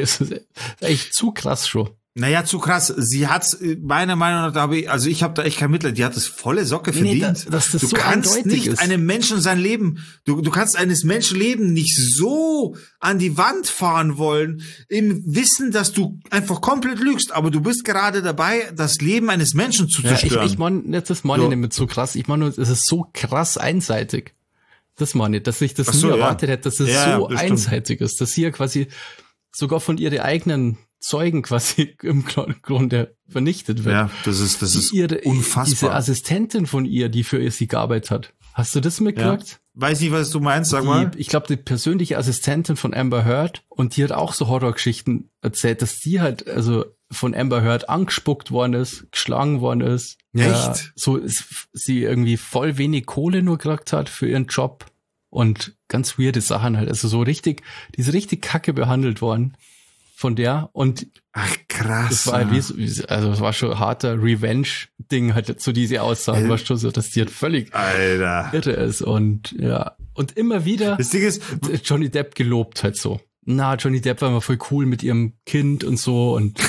echt zu krass schon. Naja, zu krass. Sie hat, meiner Meinung nach, ich habe da echt kein Mitleid. Die hat das volle Socke verdient. Dass das du so kannst nicht ist. einem Menschen sein Leben, du kannst eines Menschen Leben nicht so an die Wand fahren wollen, im Wissen, dass du einfach komplett lügst. Aber du bist gerade dabei, das Leben eines Menschen zu zerstören. Ich meine, das meine ich nicht mit so krass. Ich meine, es ist so krass einseitig. Das meine ich, dass ich das nie erwartet hätte, dass es so einseitig ist. Dass sie ja quasi sogar von ihren eigenen Zeugen quasi im Grunde vernichtet wird. Ja, das ist unfassbar. Diese Assistentin von ihr, die für sie gearbeitet hat. Hast du das mitgekriegt? Ja. Weiß nicht, was du meinst, sag mal. Ich glaube, die persönliche Assistentin von Amber Heard, und die hat auch so Horrorgeschichten erzählt, dass die halt also von Amber Heard angespuckt worden ist, geschlagen worden ist. Echt? Ja, so sie irgendwie voll wenig Kohle nur gekriegt hat für ihren Job und ganz weirde Sachen halt. Also so richtig, die ist richtig kacke behandelt worden von der, und ach krass. Das war halt also es war schon ein harter Revenge-Ding, halt so diese Aussagen, war schon so, dass die halt völlig irre ist, und ja, und immer wieder das Ding ist, Johnny Depp gelobt halt so. Na, Johnny Depp war immer voll cool mit ihrem Kind und so, und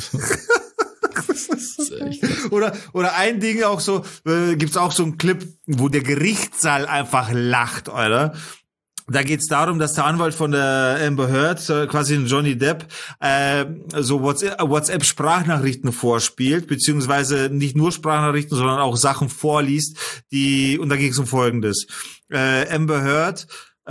oder ein Ding auch so, gibt's auch so einen Clip, wo der Gerichtssaal einfach lacht, oder? Da geht's darum, dass der Anwalt von der Amber Heard, quasi Johnny Depp, so WhatsApp-Sprachnachrichten vorspielt, beziehungsweise nicht nur Sprachnachrichten, sondern auch Sachen vorliest, und da ging's um Folgendes. Amber Heard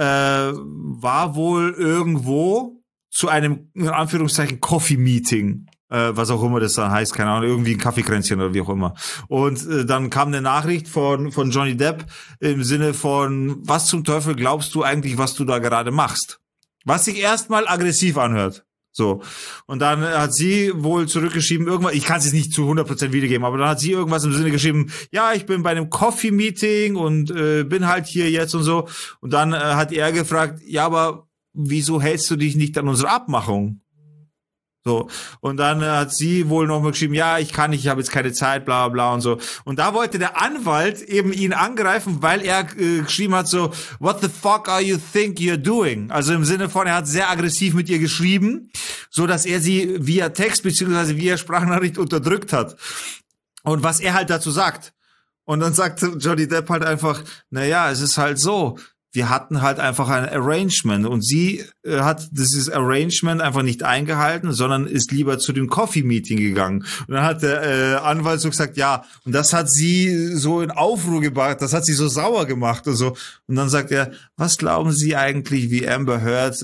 war wohl irgendwo zu einem, in Anführungszeichen, Coffee-Meeting. Was auch immer das dann heißt, keine Ahnung, irgendwie ein Kaffeekränzchen oder wie auch immer. Und dann kam eine Nachricht von Johnny Depp im Sinne von, was zum Teufel glaubst du eigentlich, was du da gerade machst? Was sich erstmal aggressiv anhört. So. Und dann hat sie wohl zurückgeschrieben, irgendwas, ich kann es jetzt nicht zu 100% wiedergeben, aber dann hat sie irgendwas im Sinne geschrieben, ja, ich bin bei einem Coffee-Meeting und bin halt hier jetzt und so. Und dann hat er gefragt, ja, aber wieso hältst du dich nicht an unsere Abmachung? So, und dann hat sie wohl noch mal geschrieben, ja, ich habe jetzt keine Zeit, bla bla und so. Und da wollte der Anwalt eben ihn angreifen, weil er geschrieben hat so, what the fuck are you think you're doing? Also im Sinne von, er hat sehr aggressiv mit ihr geschrieben, so dass er sie via Text beziehungsweise via Sprachnachricht unterdrückt hat. Und was er halt dazu sagt. Und dann sagt Johnny Depp halt einfach, naja, es ist halt so, wir hatten halt einfach ein Arrangement und sie hat dieses Arrangement einfach nicht eingehalten, sondern ist lieber zu dem Coffee-Meeting gegangen. Und dann hat der Anwalt so gesagt, ja, und das hat sie so in Aufruhr gebracht, das hat sie so sauer gemacht und so. Und dann sagt er, was glauben Sie eigentlich, wie Amber Heard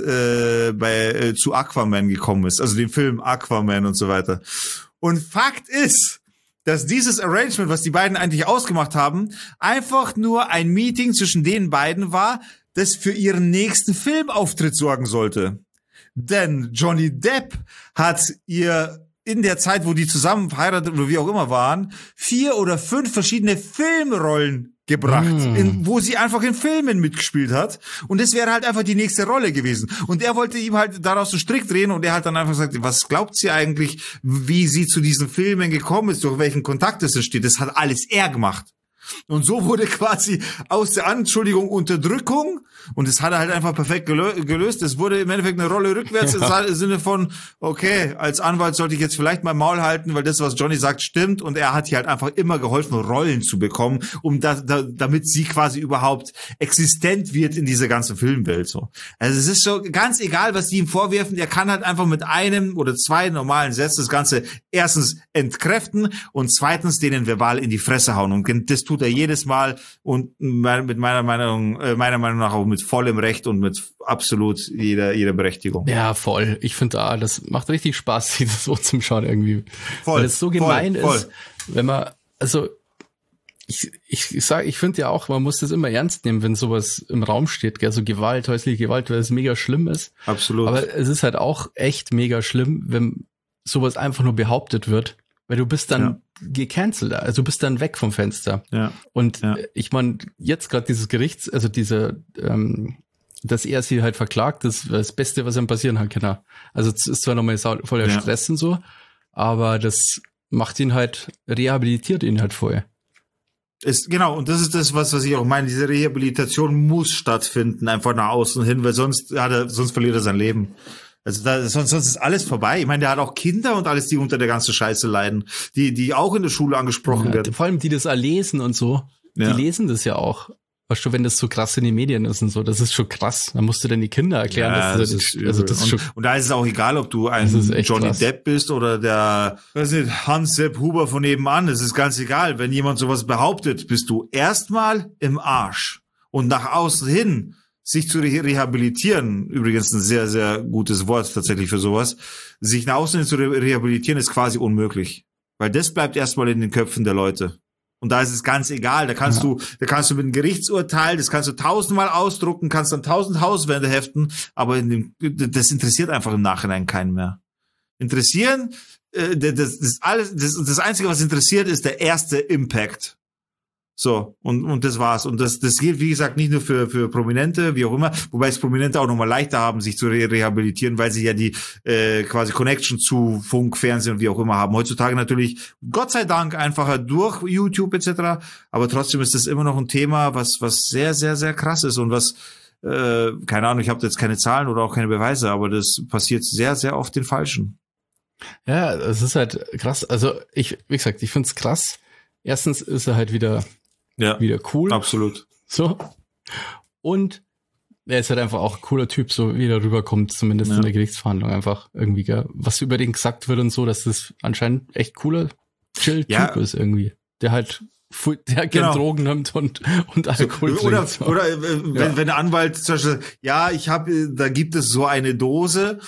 zu Aquaman gekommen ist, also dem Film Aquaman und so weiter. Und Fakt ist, dass dieses Arrangement, was die beiden eigentlich ausgemacht haben, einfach nur ein Meeting zwischen den beiden war, das für ihren nächsten Filmauftritt sorgen sollte. Denn Johnny Depp hat ihr in der Zeit, wo die zusammen verheiratet oder wie auch immer waren, 4 oder 5 verschiedene Filmrollen gebracht, wo sie einfach in Filmen mitgespielt hat. Und das wäre halt einfach die nächste Rolle gewesen. Und er wollte ihm halt daraus einen Strick drehen und er hat dann einfach gesagt, was glaubt sie eigentlich, wie sie zu diesen Filmen gekommen ist, durch welchen Kontakt es entsteht. Das hat alles er gemacht. Und so wurde quasi aus der Anschuldigung Unterdrückung, und das hat er halt einfach perfekt gelöst. Es wurde im Endeffekt eine Rolle rückwärts, im Sinne von, okay, als Anwalt sollte ich jetzt vielleicht mein Maul halten, weil das, was Johnny sagt, stimmt. Und er hat ihr halt einfach immer geholfen, Rollen zu bekommen, damit sie quasi überhaupt existent wird in dieser ganzen Filmwelt. So. Also es ist so ganz egal, was die ihm vorwerfen. Er kann halt einfach mit einem oder 2 normalen Sätzen das Ganze erstens entkräften und zweitens denen verbal in die Fresse hauen. Und das tut tut er jedes Mal und mit meiner Meinung nach auch mit vollem Recht und mit absolut jeder Berechtigung. Ja, voll. Ich finde, das macht richtig Spaß, sich das so zum Schauen irgendwie. Voll. Weil es so gemein ist, wenn man, also ich finde ja auch, man muss das immer ernst nehmen, wenn sowas im Raum steht, gell, so Gewalt, häusliche Gewalt, weil es mega schlimm ist. Absolut. Aber es ist halt auch echt mega schlimm, wenn sowas einfach nur behauptet wird, weil du bist dann gecancelt, also du bist dann weg vom Fenster. Ja. Und ich meine, jetzt gerade dieses Gerichts, also dass er sie halt verklagt, das Beste, was ihm passieren kann. Also es ist zwar nochmal voller Stress und so, aber das macht ihn halt, rehabilitiert ihn halt vorher. Genau, und das ist das, was ich auch meine. Diese Rehabilitation muss stattfinden, einfach nach außen hin, weil sonst verliert er sein Leben. Also sonst ist alles vorbei. Ich meine, der hat auch Kinder und alles, die unter der ganzen Scheiße leiden, die auch in der Schule angesprochen werden. Vor allem, die das lesen und so, die lesen das ja auch. Weißt du, wenn das so krass in den Medien ist und so, das ist schon krass. Dann musst du denn die Kinder erklären, dass das ist schon. Und da ist es auch egal, ob du ein Johnny krass. Depp bist oder der, weiß nicht, Hans-Sepp Huber von nebenan. Es ist ganz egal. Wenn jemand sowas behauptet, bist du erstmal im Arsch. Und nach außen hin, sich zu rehabilitieren, übrigens ein sehr, sehr gutes Wort tatsächlich für sowas, sich nach außen hin zu rehabilitieren ist quasi unmöglich. Weil das bleibt erstmal in den Köpfen der Leute. Und da ist es ganz egal, da kannst du mit einem Gerichtsurteil, das kannst du 1000-mal ausdrucken, kannst dann 1000 Hauswände heften, aber das interessiert einfach im Nachhinein keinen mehr. Interessieren, das Einzige, was interessiert, ist der erste Impact. So, und das war's. Und das gilt, wie gesagt, nicht nur für Prominente, wie auch immer, wobei es Prominente auch nochmal leichter haben, sich zu rehabilitieren, weil sie ja die quasi Connection zu Funk, Fernsehen und wie auch immer haben. Heutzutage natürlich, Gott sei Dank, einfacher durch YouTube etc., aber trotzdem ist das immer noch ein Thema, was sehr, sehr, sehr krass ist und was, keine Ahnung, ich habe jetzt keine Zahlen oder auch keine Beweise, aber das passiert sehr, sehr oft den Falschen. Ja, es ist halt krass. Also wie gesagt, ich find's krass. Erstens ist er halt wieder cool. Absolut. So. Und er ist halt einfach auch ein cooler Typ, so wie er rüberkommt, zumindest in der Gerichtsverhandlung einfach irgendwie, gell, was über den gesagt wird und so, dass das anscheinend echt cooler Chill-Typ ist irgendwie. Der halt gerne Drogen nimmt und Alkohol trinkt. So. Oder wenn der Anwalt zum Beispiel, da gibt es so eine Dose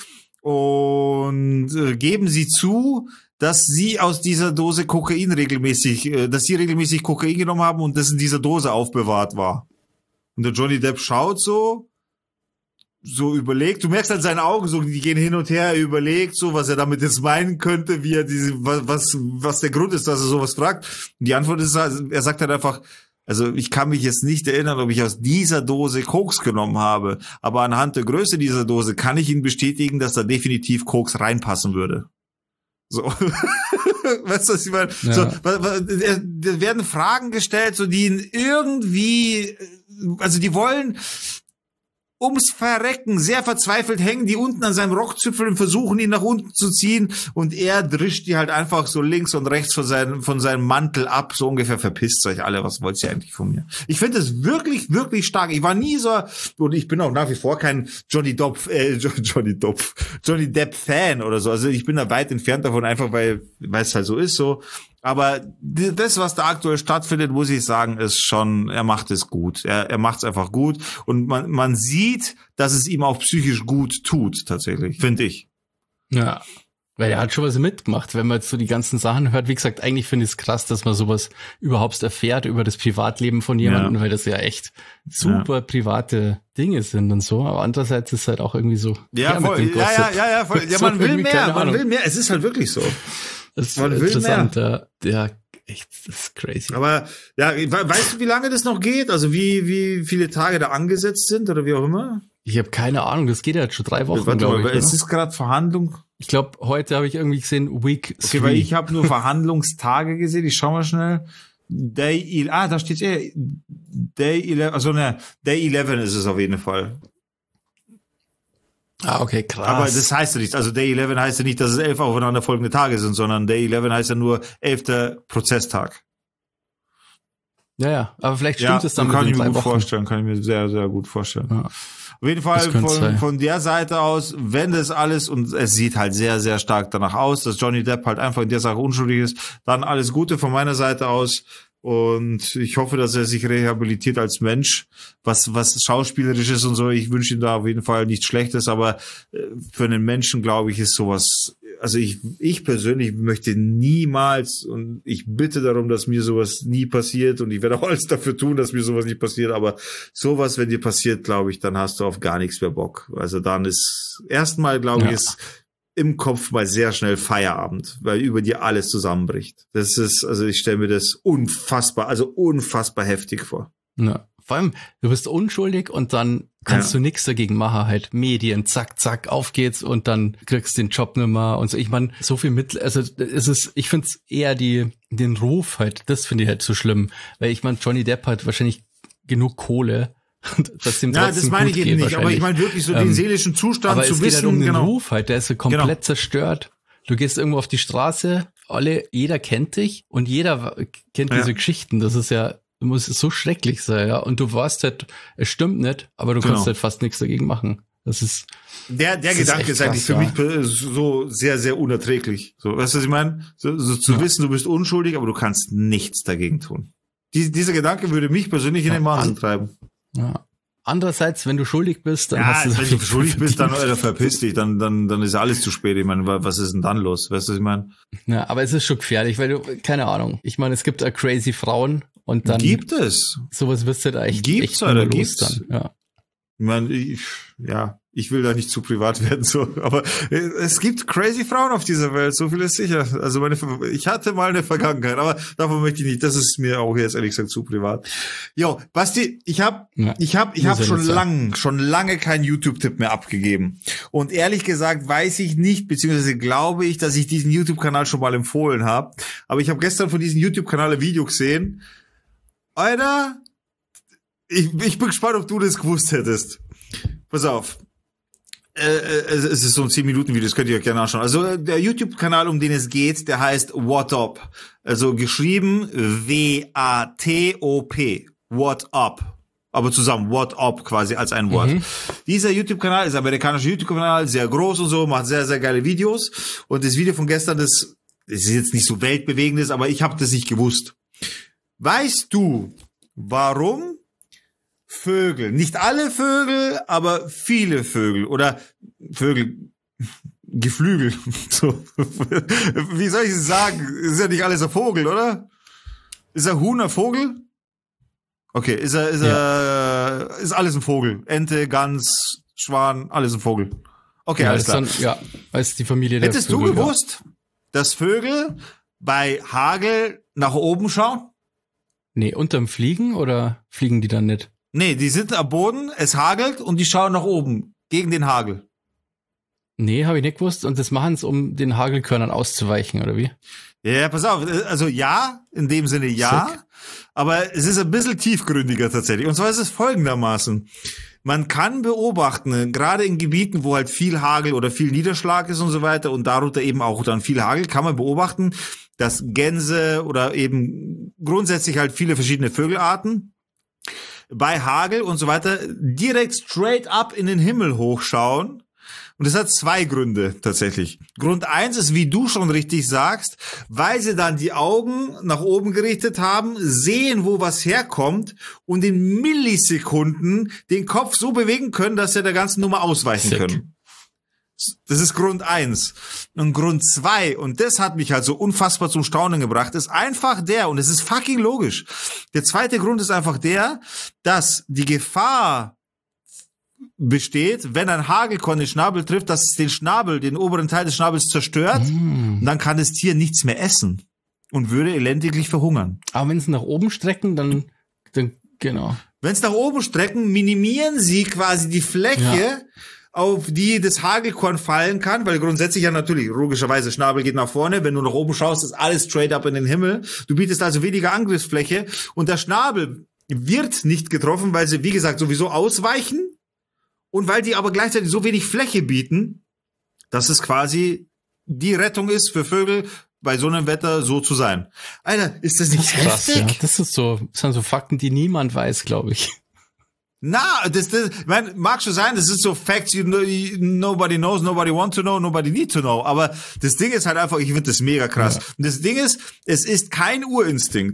und geben Sie zu, dass sie aus dieser Dose dass sie regelmäßig Kokain genommen haben und das in dieser Dose aufbewahrt war. Und der Johnny Depp schaut so überlegt, du merkst halt seine Augen so, die gehen hin und her, er überlegt so, was er damit jetzt meinen könnte, wie er was der Grund ist, dass er sowas fragt. Und die Antwort ist, er sagt halt einfach, also ich kann mich jetzt nicht erinnern, ob ich aus dieser Dose Koks genommen habe, aber anhand der Größe dieser Dose kann ich Ihnen bestätigen, dass da definitiv Koks reinpassen würde. So, weißt du, was ich meine? Ja. So, da werden Fragen gestellt, so die ihn irgendwie, also die wollen ums Verrecken sehr verzweifelt hängen die unten an seinem Rockzipfel und versuchen ihn nach unten zu ziehen und er drischt die halt einfach so links und rechts von seinem Mantel ab, so ungefähr, verpisst euch alle, was wollt ihr eigentlich von mir? Ich finde es wirklich, wirklich stark. Ich war nie so, und ich bin auch nach wie vor kein Johnny Depp Fan oder so, also ich bin da weit entfernt davon, einfach weil es halt so ist, so. Aber das, was da aktuell stattfindet, muss ich sagen, ist schon, er macht es gut. Er macht es einfach gut. Und man sieht, dass es ihm auch psychisch gut tut, tatsächlich, finde ich. Ja, weil er hat schon was mitgemacht. Wenn man jetzt so die ganzen Sachen hört, wie gesagt, eigentlich finde ich es krass, dass man sowas überhaupt erfährt über das Privatleben von jemandem, weil das ja echt super private Dinge sind und so. Aber andererseits ist es halt auch irgendwie so. Ja, voll. Ja, voll. Ja, man will mehr. Man will mehr. Es ist halt wirklich so. Das ist interessant, ja, echt, das ist crazy. Aber, ja, weißt du, wie lange das noch geht? Also, wie viele Tage da angesetzt sind oder wie auch immer? Ich habe keine Ahnung, das geht ja jetzt schon 3 Wochen, glaube ich. Es ist gerade Verhandlung. Ich glaube, heute habe ich irgendwie gesehen, Week 3. Okay, weil ich habe nur Verhandlungstage gesehen, ich schau mal schnell. Da steht's Day 11, also Day 11 ist es auf jeden Fall. Ah, okay, krass. Aber das heißt ja nicht, also Day 11 heißt ja nicht, dass es 11 aufeinanderfolgende Tage sind, sondern Day 11 heißt ja nur 11. Prozesstag. Ja, aber vielleicht stimmt es dann mit den 3 Wochen. Kann ich mir sehr, sehr gut vorstellen. Ja. Auf jeden Fall von der Seite aus, wenn das alles, und es sieht halt sehr, sehr stark danach aus, dass Johnny Depp halt einfach in der Sache unschuldig ist, dann alles Gute von meiner Seite aus. Und ich hoffe, dass er sich rehabilitiert als Mensch, was Schauspielerisches und so. Ich wünsche ihm da auf jeden Fall nichts Schlechtes, aber für einen Menschen, glaube ich, ist sowas, also ich persönlich möchte niemals, und ich bitte darum, dass mir sowas nie passiert, und ich werde auch alles dafür tun, dass mir sowas nicht passiert, aber sowas, wenn dir passiert, glaube ich, dann hast du auf gar nichts mehr Bock. Also dann ist erstmal, glaube ich, ist im Kopf mal sehr schnell Feierabend, weil über dir alles zusammenbricht. Das ist, also ich stelle mir das unfassbar heftig vor. Ja. Vor allem, du bist unschuldig und dann kannst du nichts dagegen machen, halt Medien, zack, zack, auf geht's und dann kriegst du den Job nimmer und so. Ich meine, so viel Mittel, also ich finde es eher den Ruf halt, das finde ich halt so schlimm, weil ich meine, Johnny Depp hat wahrscheinlich genug Kohle, dass dem trotzdem das meine ich eben nicht, aber ich meine wirklich so den seelischen Zustand aber zu es wissen. Geht halt um den Ruf halt, der ist so komplett zerstört. Du gehst irgendwo auf die Straße, jeder kennt dich und jeder kennt diese Geschichten. Das ist ja, muss so schrecklich sein, ja. Und du weißt halt, es stimmt nicht, aber du kannst halt fast nichts dagegen machen. Das ist der Gedanke ist eigentlich für mich so sehr, sehr unerträglich. So, weißt du, was ich meine? So zu wissen, du bist unschuldig, aber du kannst nichts dagegen tun. Dieser Gedanke würde mich persönlich in den Wahnsinn treiben. Ja. Andererseits, wenn du schuldig bist, dann hast du wenn du schuldig bist, dann verpiss dich, dann ist alles zu spät. Ich meine, was ist denn dann los? Weißt du, was ich meine? Ja, aber es ist schon gefährlich, weil du, keine Ahnung. Ich meine, es gibt ja crazy Frauen und dann. Gibt es. Sowas wirst du da echt gibt's. Dann. Ja. Ich meine, ich will da nicht zu privat werden, so, aber es gibt crazy Frauen auf dieser Welt, so viel ist sicher. Also ich hatte mal eine Vergangenheit, aber davon möchte ich nicht, das ist mir auch jetzt ehrlich gesagt zu privat. Jo, Basti, ich hab schon lange keinen YouTube-Tipp mehr abgegeben. Und ehrlich gesagt weiß ich nicht, beziehungsweise glaube ich, dass ich diesen YouTube-Kanal schon mal empfohlen habe. Aber ich habe gestern von diesem YouTube-Kanal ein Video gesehen. Alter, ich bin gespannt, ob du das gewusst hättest. Pass auf. Es ist so ein 10-Minuten-Video, das könnt ihr euch gerne anschauen. Also der YouTube-Kanal, um den es geht, der heißt What Up. Also geschrieben W-A-T-O-P. What Up. Aber zusammen, What Up quasi als ein Wort. Dieser YouTube-Kanal ist ein amerikanischer YouTube-Kanal, sehr groß und so, macht sehr, sehr geile Videos. Und das Video von gestern, das ist jetzt nicht so weltbewegendes, aber ich habe das nicht gewusst. Weißt du, warum Vögel, nicht alle Vögel, aber viele Vögel oder Vögel, Geflügel, so, wie soll ich es sagen? Ist ja nicht alles ein Vogel, oder? Ist ein Huhn ein Vogel? Okay, ist alles ein Vogel. Ente, Gans, Schwan, alles ein Vogel. Okay, alles klar. Weil es die Familie der Hättest Vögel du gewusst, dass Vögel bei Hagel nach oben schauen? Nee, unterm Fliegen oder fliegen die dann nicht? Nee, die sind am Boden, es hagelt und die schauen nach oben, gegen den Hagel. Nee, habe ich nicht gewusst. Und das machen sie, um den Hagelkörnern auszuweichen, oder wie? Ja, pass auf. Also ja, in dem Sinne ja. Sick. Aber es ist ein bisschen tiefgründiger tatsächlich. Und zwar ist es folgendermaßen. Man kann beobachten, gerade in Gebieten, wo halt viel Hagel oder viel Niederschlag ist und so weiter und darunter eben auch dann viel Hagel, kann man beobachten, dass Gänse oder eben grundsätzlich halt viele verschiedene Vögelarten bei Hagel und so weiter direkt straight up in den Himmel hochschauen. Und das hat zwei Gründe tatsächlich. Grund 1 ist, wie du schon richtig sagst, weil sie dann die Augen nach oben gerichtet haben, sehen, wo was herkommt und in Millisekunden den Kopf so bewegen können, dass sie der ganzen Nummer ausweichen können. Das ist Grund 1. Und Grund 2, und das hat mich halt so unfassbar zum Staunen gebracht, ist einfach der, und es ist fucking logisch. Der zweite Grund ist einfach der, dass die Gefahr besteht, wenn ein Hagelkorn den Schnabel trifft, dass es den oberen Teil des Schnabels zerstört, und dann kann das Tier nichts mehr essen und würde elendiglich verhungern. Aber wenn sie nach oben strecken, dann genau. Wenn es nach oben strecken, minimieren sie quasi die Fläche, auf die das Hagelkorn fallen kann, weil grundsätzlich ja natürlich, logischerweise, Schnabel geht nach vorne, wenn du nach oben schaust, ist alles straight up in den Himmel. Du bietest also weniger Angriffsfläche und der Schnabel wird nicht getroffen, weil sie, wie gesagt, sowieso ausweichen und weil die aber gleichzeitig so wenig Fläche bieten, dass es quasi die Rettung ist für Vögel, bei so einem Wetter so zu sein. Alter, ist das nicht heftig? Ja. Das sind so Fakten, die niemand weiß, glaube ich. Na, mag schon sein, das ist so Facts, nobody knows, nobody want to know, nobody need to know. Aber das Ding ist halt einfach, ich finde das mega krass. Ja. Und das Ding ist, es ist kein Urinstinkt.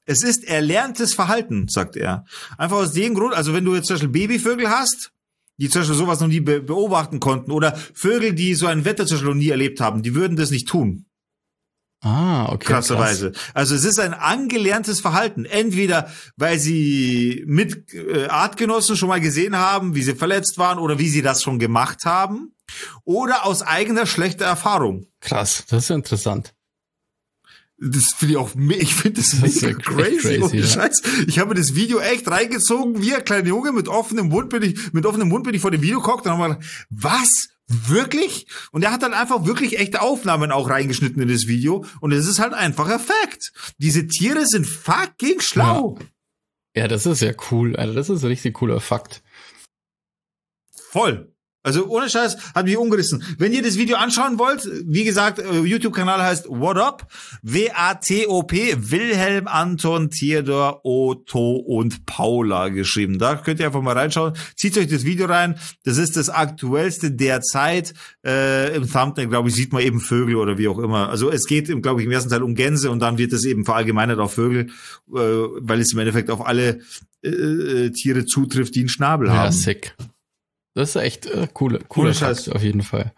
Es ist erlerntes Verhalten, sagt er. Einfach aus dem Grund, also wenn du jetzt zum Beispiel Babyvögel hast, die zum Beispiel sowas noch nie beobachten konnten, oder Vögel, die so ein Wetter zum Beispiel noch nie erlebt haben, die würden das nicht tun. Ah, okay. Krasserweise. Krass. Also es ist ein angelerntes Verhalten. Entweder, weil sie mit Artgenossen schon mal gesehen haben, wie sie verletzt waren oder wie sie das schon gemacht haben, oder aus eigener schlechter Erfahrung. Krass, das ist interessant. Das finde ich auch, ich finde das mega crazy. Ohne Scheiß. Ich habe das Video echt reingezogen, wie ein kleiner Junge mit offenem Mund bin ich vor dem Video geguckt und habe gedacht, was? Wirklich? Und er hat dann einfach wirklich echte Aufnahmen auch reingeschnitten in das Video und es ist halt einfacher Fakt. Diese Tiere sind fucking schlau. Ja, das ist ja cool, Alter. Das ist ein richtig cooler Fakt. Voll. Also ohne Scheiß hat mich umgerissen. Wenn ihr das Video anschauen wollt, wie gesagt, YouTube-Kanal heißt What Up, W-A-T-O-P, Wilhelm, Anton, Theodor, Otto und Paula geschrieben. Da könnt ihr einfach mal reinschauen. Zieht euch das Video rein. Das ist das aktuellste derzeit. Im Thumbnail, glaube ich, sieht man eben Vögel oder wie auch immer. Also es geht, glaube ich, im ersten Teil um Gänse und dann wird es eben verallgemeinert auf Vögel, weil es im Endeffekt auf alle Tiere zutrifft, die einen Schnabel haben. Ja, sick. Das ist echt cooler Scheiß auf jeden Fall.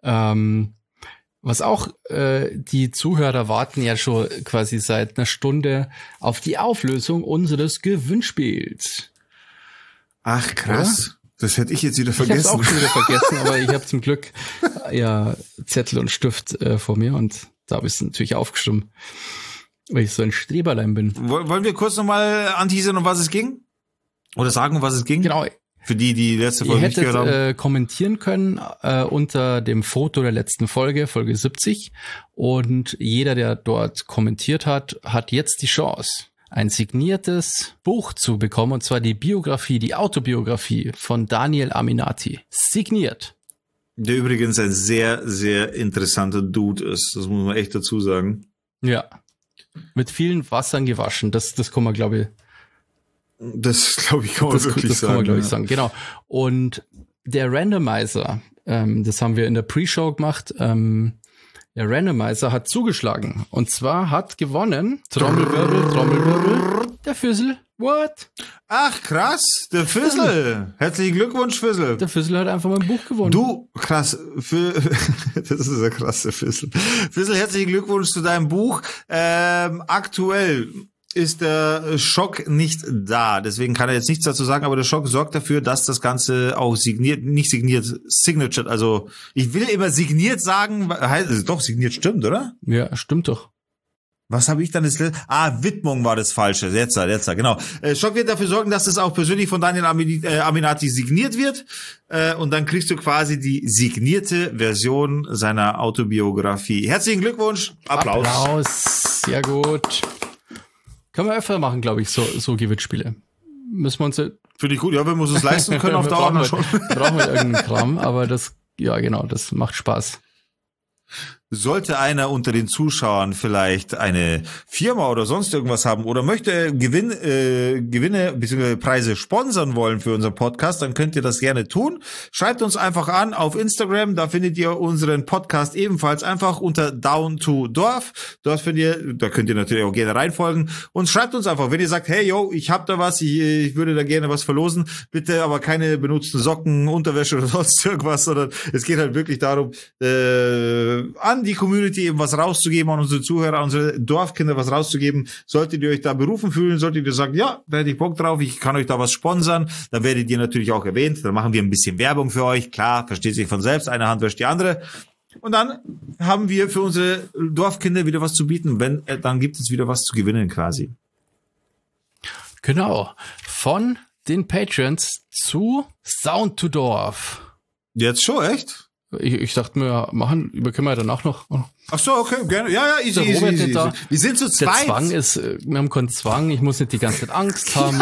Was auch, die Zuhörer warten ja schon quasi seit einer Stunde auf die Auflösung unseres Gewinnspiels. Ach, krass. Oder? Das hätte ich jetzt wieder vergessen. Ich habe auch schon wieder vergessen, aber ich habe zum Glück ja Zettel und Stift vor mir und da habe ich es natürlich aufgeschrieben, weil ich so ein Streberlein bin. Wollen wir kurz nochmal anteasern, um was es ging? Oder sagen, um was es ging? Genau. Für die letzte Folge nicht gehört haben. Ihr hättet kommentieren können unter dem Foto der letzten Folge, Folge 70. Und jeder, der dort kommentiert hat, hat jetzt die Chance, ein signiertes Buch zu bekommen. Und zwar die Autobiografie von Daniel Aminati. Signiert. Der übrigens ein sehr, sehr interessanter Dude ist. Das muss man echt dazu sagen. Ja. Mit vielen Wassern gewaschen. Das kann man, glaube ich, das, glaube ich, kann man wirklich sagen. Das kann man, glaube ich, sagen, genau. Und der Randomizer, das haben wir in der Pre-Show gemacht, der Randomizer hat zugeschlagen. Und zwar hat gewonnen, Trommelwirbel, der Füssel. What? Ach, krass, der Füssel. Herzlichen Glückwunsch, Füssel. Der Füssel hat einfach mein Buch gewonnen. Du, krass, das ist der krasse Füssel. Füssel, herzlichen Glückwunsch zu deinem Buch. Aktuell ist der Schock nicht da. Deswegen kann er jetzt nichts dazu sagen, aber der Schock sorgt dafür, dass das Ganze auch signature, also ich will immer signiert sagen, heißt doch, signiert stimmt, oder? Ja, stimmt doch. Was habe ich dann Widmung war das Falsche. Jetzt, genau. Schock wird dafür sorgen, dass das auch persönlich von Daniel Aminati signiert wird. Und dann kriegst du quasi die signierte Version seiner Autobiografie. Herzlichen Glückwunsch. Applaus. Sehr gut. Können wir öfter machen, glaube ich, so Gewinnspiele. Müssen wir uns. Finde ich gut, ja, wenn wir uns leisten können auf Dauer schon. Brauchen wir irgendeinen Kram, aber das macht Spaß. Sollte einer unter den Zuschauern vielleicht eine Firma oder sonst irgendwas haben oder möchte Gewinne bzw. Preise sponsern wollen für unseren Podcast, dann könnt ihr das gerne tun. Schreibt uns einfach an auf Instagram, da findet ihr unseren Podcast ebenfalls einfach unter Down to Dorf. Da könnt ihr natürlich auch gerne reinfolgen und schreibt uns einfach, wenn ihr sagt, hey yo, ich hab da was, ich würde da gerne was verlosen, bitte aber keine benutzten Socken, Unterwäsche oder sonst irgendwas, sondern es geht halt wirklich darum, an die Community eben was rauszugeben, an unsere Zuhörer, an unsere Dorfkinder was rauszugeben. Solltet ihr euch da berufen fühlen, solltet ihr sagen, ja, da hätte ich Bock drauf, ich kann euch da was sponsern, dann werdet ihr natürlich auch erwähnt, dann machen wir ein bisschen Werbung für euch, klar, versteht sich von selbst, eine Hand wäscht die andere. Und dann haben wir für unsere Dorfkinder wieder was zu bieten, dann gibt es wieder was zu gewinnen quasi. Genau. Von den Patrons zu Sound to Dorf. Jetzt schon, echt? Ich dachte mir, können wir danach noch. Ach so, okay, gerne. Ja, easy. Wir sind zu zweit. Der Zwang ist, wir haben keinen Zwang, ich muss nicht die ganze Zeit Angst haben.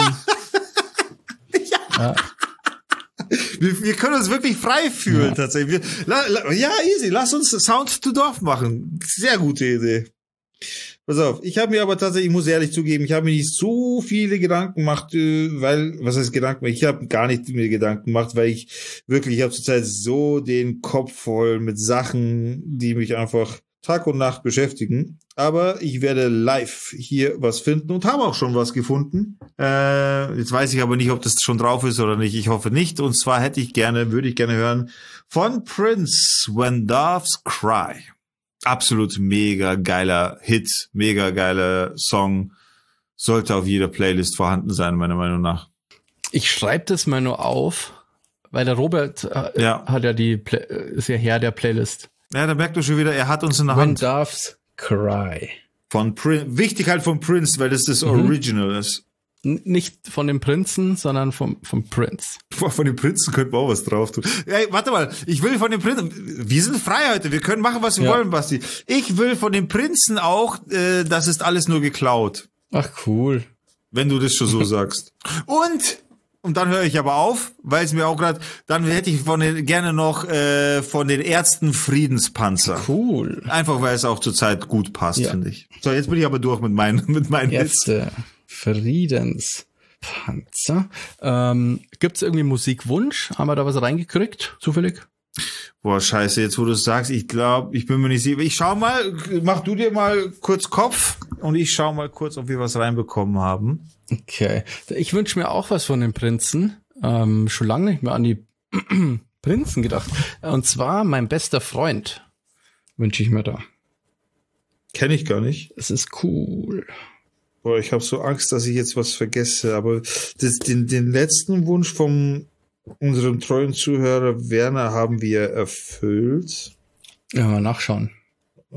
Ja. Wir können uns wirklich frei fühlen, tatsächlich. Easy. Lass uns Sound to Dorf machen. Sehr gute Idee. Pass auf, ich habe mir aber tatsächlich, ich muss ehrlich zugeben, ich habe mir nicht so viele Gedanken gemacht, ich habe gar nicht mir Gedanken gemacht, weil ich habe zurzeit so den Kopf voll mit Sachen, die mich einfach Tag und Nacht beschäftigen. Aber ich werde live hier was finden und habe auch schon was gefunden. Jetzt weiß ich aber nicht, ob das schon drauf ist oder nicht. Ich hoffe nicht. Und zwar würde ich gerne hören von Prince, When Doves Cry. Absolut mega geiler Hit, mega geiler Song. Sollte auf jeder Playlist vorhanden sein, meiner Meinung nach. Ich schreibe das mal nur auf, weil der Robert hat ja ist ja Herr der Playlist. Ja, da merkt du schon wieder, er hat uns in der When Hand. Doves Cry. Von Prince, wichtig halt von Prince, weil das Original ist. Nicht von dem Prinzen, sondern vom Prince. Von den Prinzen könnten wir auch was drauf tun. Ey, warte mal, ich will von den Prinzen, wir sind frei heute, wir können machen, was wir wollen, Basti. Ich will von den Prinzen auch, das ist alles nur geklaut. Ach, cool. Wenn du das schon so sagst. Und dann höre ich aber auf, weil es mir auch gerade, dann hätte ich gerne noch von den Ärzten Friedenspanzer. Cool. Einfach, weil es auch zur Zeit gut passt, finde ich. So, jetzt bin ich aber durch mit meinen Ärzte Friedenspanzer. Gibt's irgendwie Musikwunsch? Haben wir da was reingekriegt, zufällig? Boah, scheiße, jetzt wo du es sagst, ich glaube, ich bin mir nicht sicher. Ich schau mal, mach du dir mal kurz Kopf und ich schau mal kurz, ob wir was reinbekommen haben. Okay. Ich wünsche mir auch was von den Prinzen. Schon lange nicht mehr an die Prinzen gedacht. Und zwar mein bester Freund wünsche ich mir da. Kenne ich gar nicht. Es ist cool. Boah, ich habe so Angst, dass ich jetzt was vergesse. Aber den letzten Wunsch von unserem treuen Zuhörer Werner haben wir erfüllt. Ja, mal nachschauen. I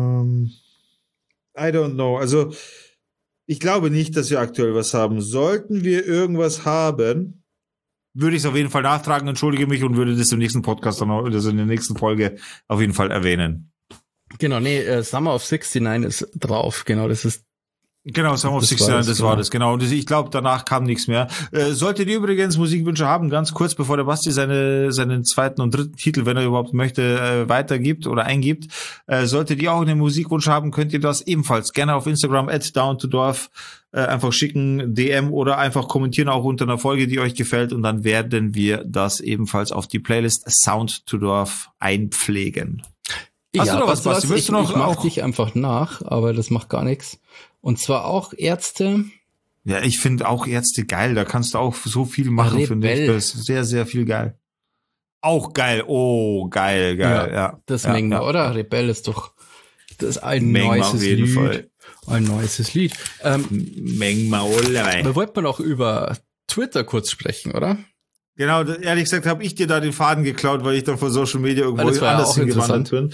don't know. Also ich glaube nicht, dass wir aktuell was haben. Sollten wir irgendwas haben, würde ich es auf jeden Fall nachtragen, entschuldige mich und würde das im nächsten Podcast dann auch, also in der nächsten Folge auf jeden Fall erwähnen. Genau, Summer of 69 ist drauf, genau, das ist. Genau, Summer of 69, das war das, genau. Und ich glaube, danach kam nichts mehr. Solltet ihr übrigens Musikwünsche haben, ganz kurz, bevor der Basti seinen zweiten und dritten Titel, wenn er überhaupt möchte, weitergibt oder eingibt, solltet ihr auch einen Musikwunsch haben, könnt ihr das ebenfalls gerne auf Instagram @downtodorf einfach schicken, DM oder einfach kommentieren auch unter einer Folge, die euch gefällt und dann werden wir das ebenfalls auf die Playlist Sound to Dorf einpflegen. Hast du noch was, Basti? Ich mach dich einfach nach, aber das macht gar nichts. Und zwar auch Ärzte. Ja, ich finde auch Ärzte geil. Da kannst du auch so viel machen, finde ich. Das ist sehr, sehr viel geil. Auch geil. Oh, geil. Ja. Das Mengma, oder? Rebell ist doch das ist ein neues Lied. Ein neues Lied. Mengma, wir wollten noch über Twitter kurz sprechen, oder? Genau, ehrlich gesagt habe ich dir da den Faden geklaut, weil ich dann von Social Media irgendwo anders hingewandert bin.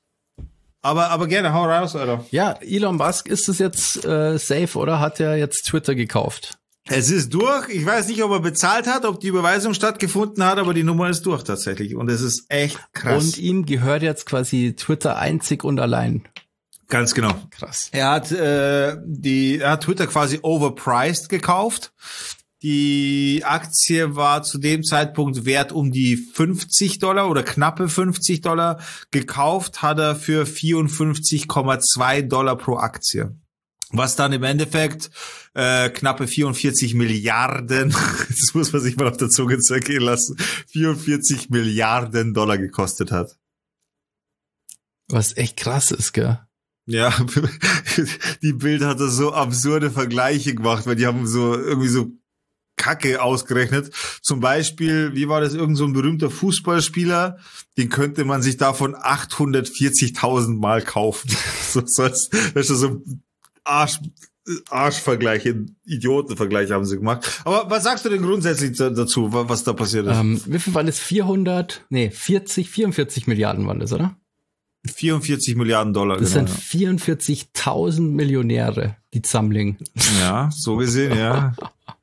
Aber gerne, hau raus, Alter. Ja, Elon Musk ist es jetzt safe, oder? Hat er jetzt Twitter gekauft? Es ist durch. Ich weiß nicht, ob er bezahlt hat, ob die Überweisung stattgefunden hat, aber die Nummer ist durch tatsächlich. Und es ist echt krass. Und ihm gehört jetzt quasi Twitter einzig und allein. Ganz genau. Krass. Er hat Twitter quasi overpriced gekauft. Die Aktie war zu dem Zeitpunkt wert um die $50 oder knappe $50. Gekauft hat er für $54,2 pro Aktie. Was dann im Endeffekt knappe 44 Milliarden, das muss man sich mal auf der Zunge zergehen lassen, 44 Milliarden Dollar gekostet hat. Was echt krass ist, gell? Ja, die Bild hat so absurde Vergleiche gemacht, weil die haben so irgendwie so Kacke ausgerechnet. Zum Beispiel, wie war das, irgend so ein berühmter Fußballspieler, den könnte man sich davon 840.000 Mal kaufen. Das ist schon so ein Arschvergleich, Idiotenvergleich haben sie gemacht. Aber was sagst du denn grundsätzlich dazu, was da passiert ist? Wie viel waren das? 44 Milliarden waren das, oder? 44 Milliarden Dollar. Das sind 44.000 Millionäre, die zusammenlegen. Ja, so gesehen, ja.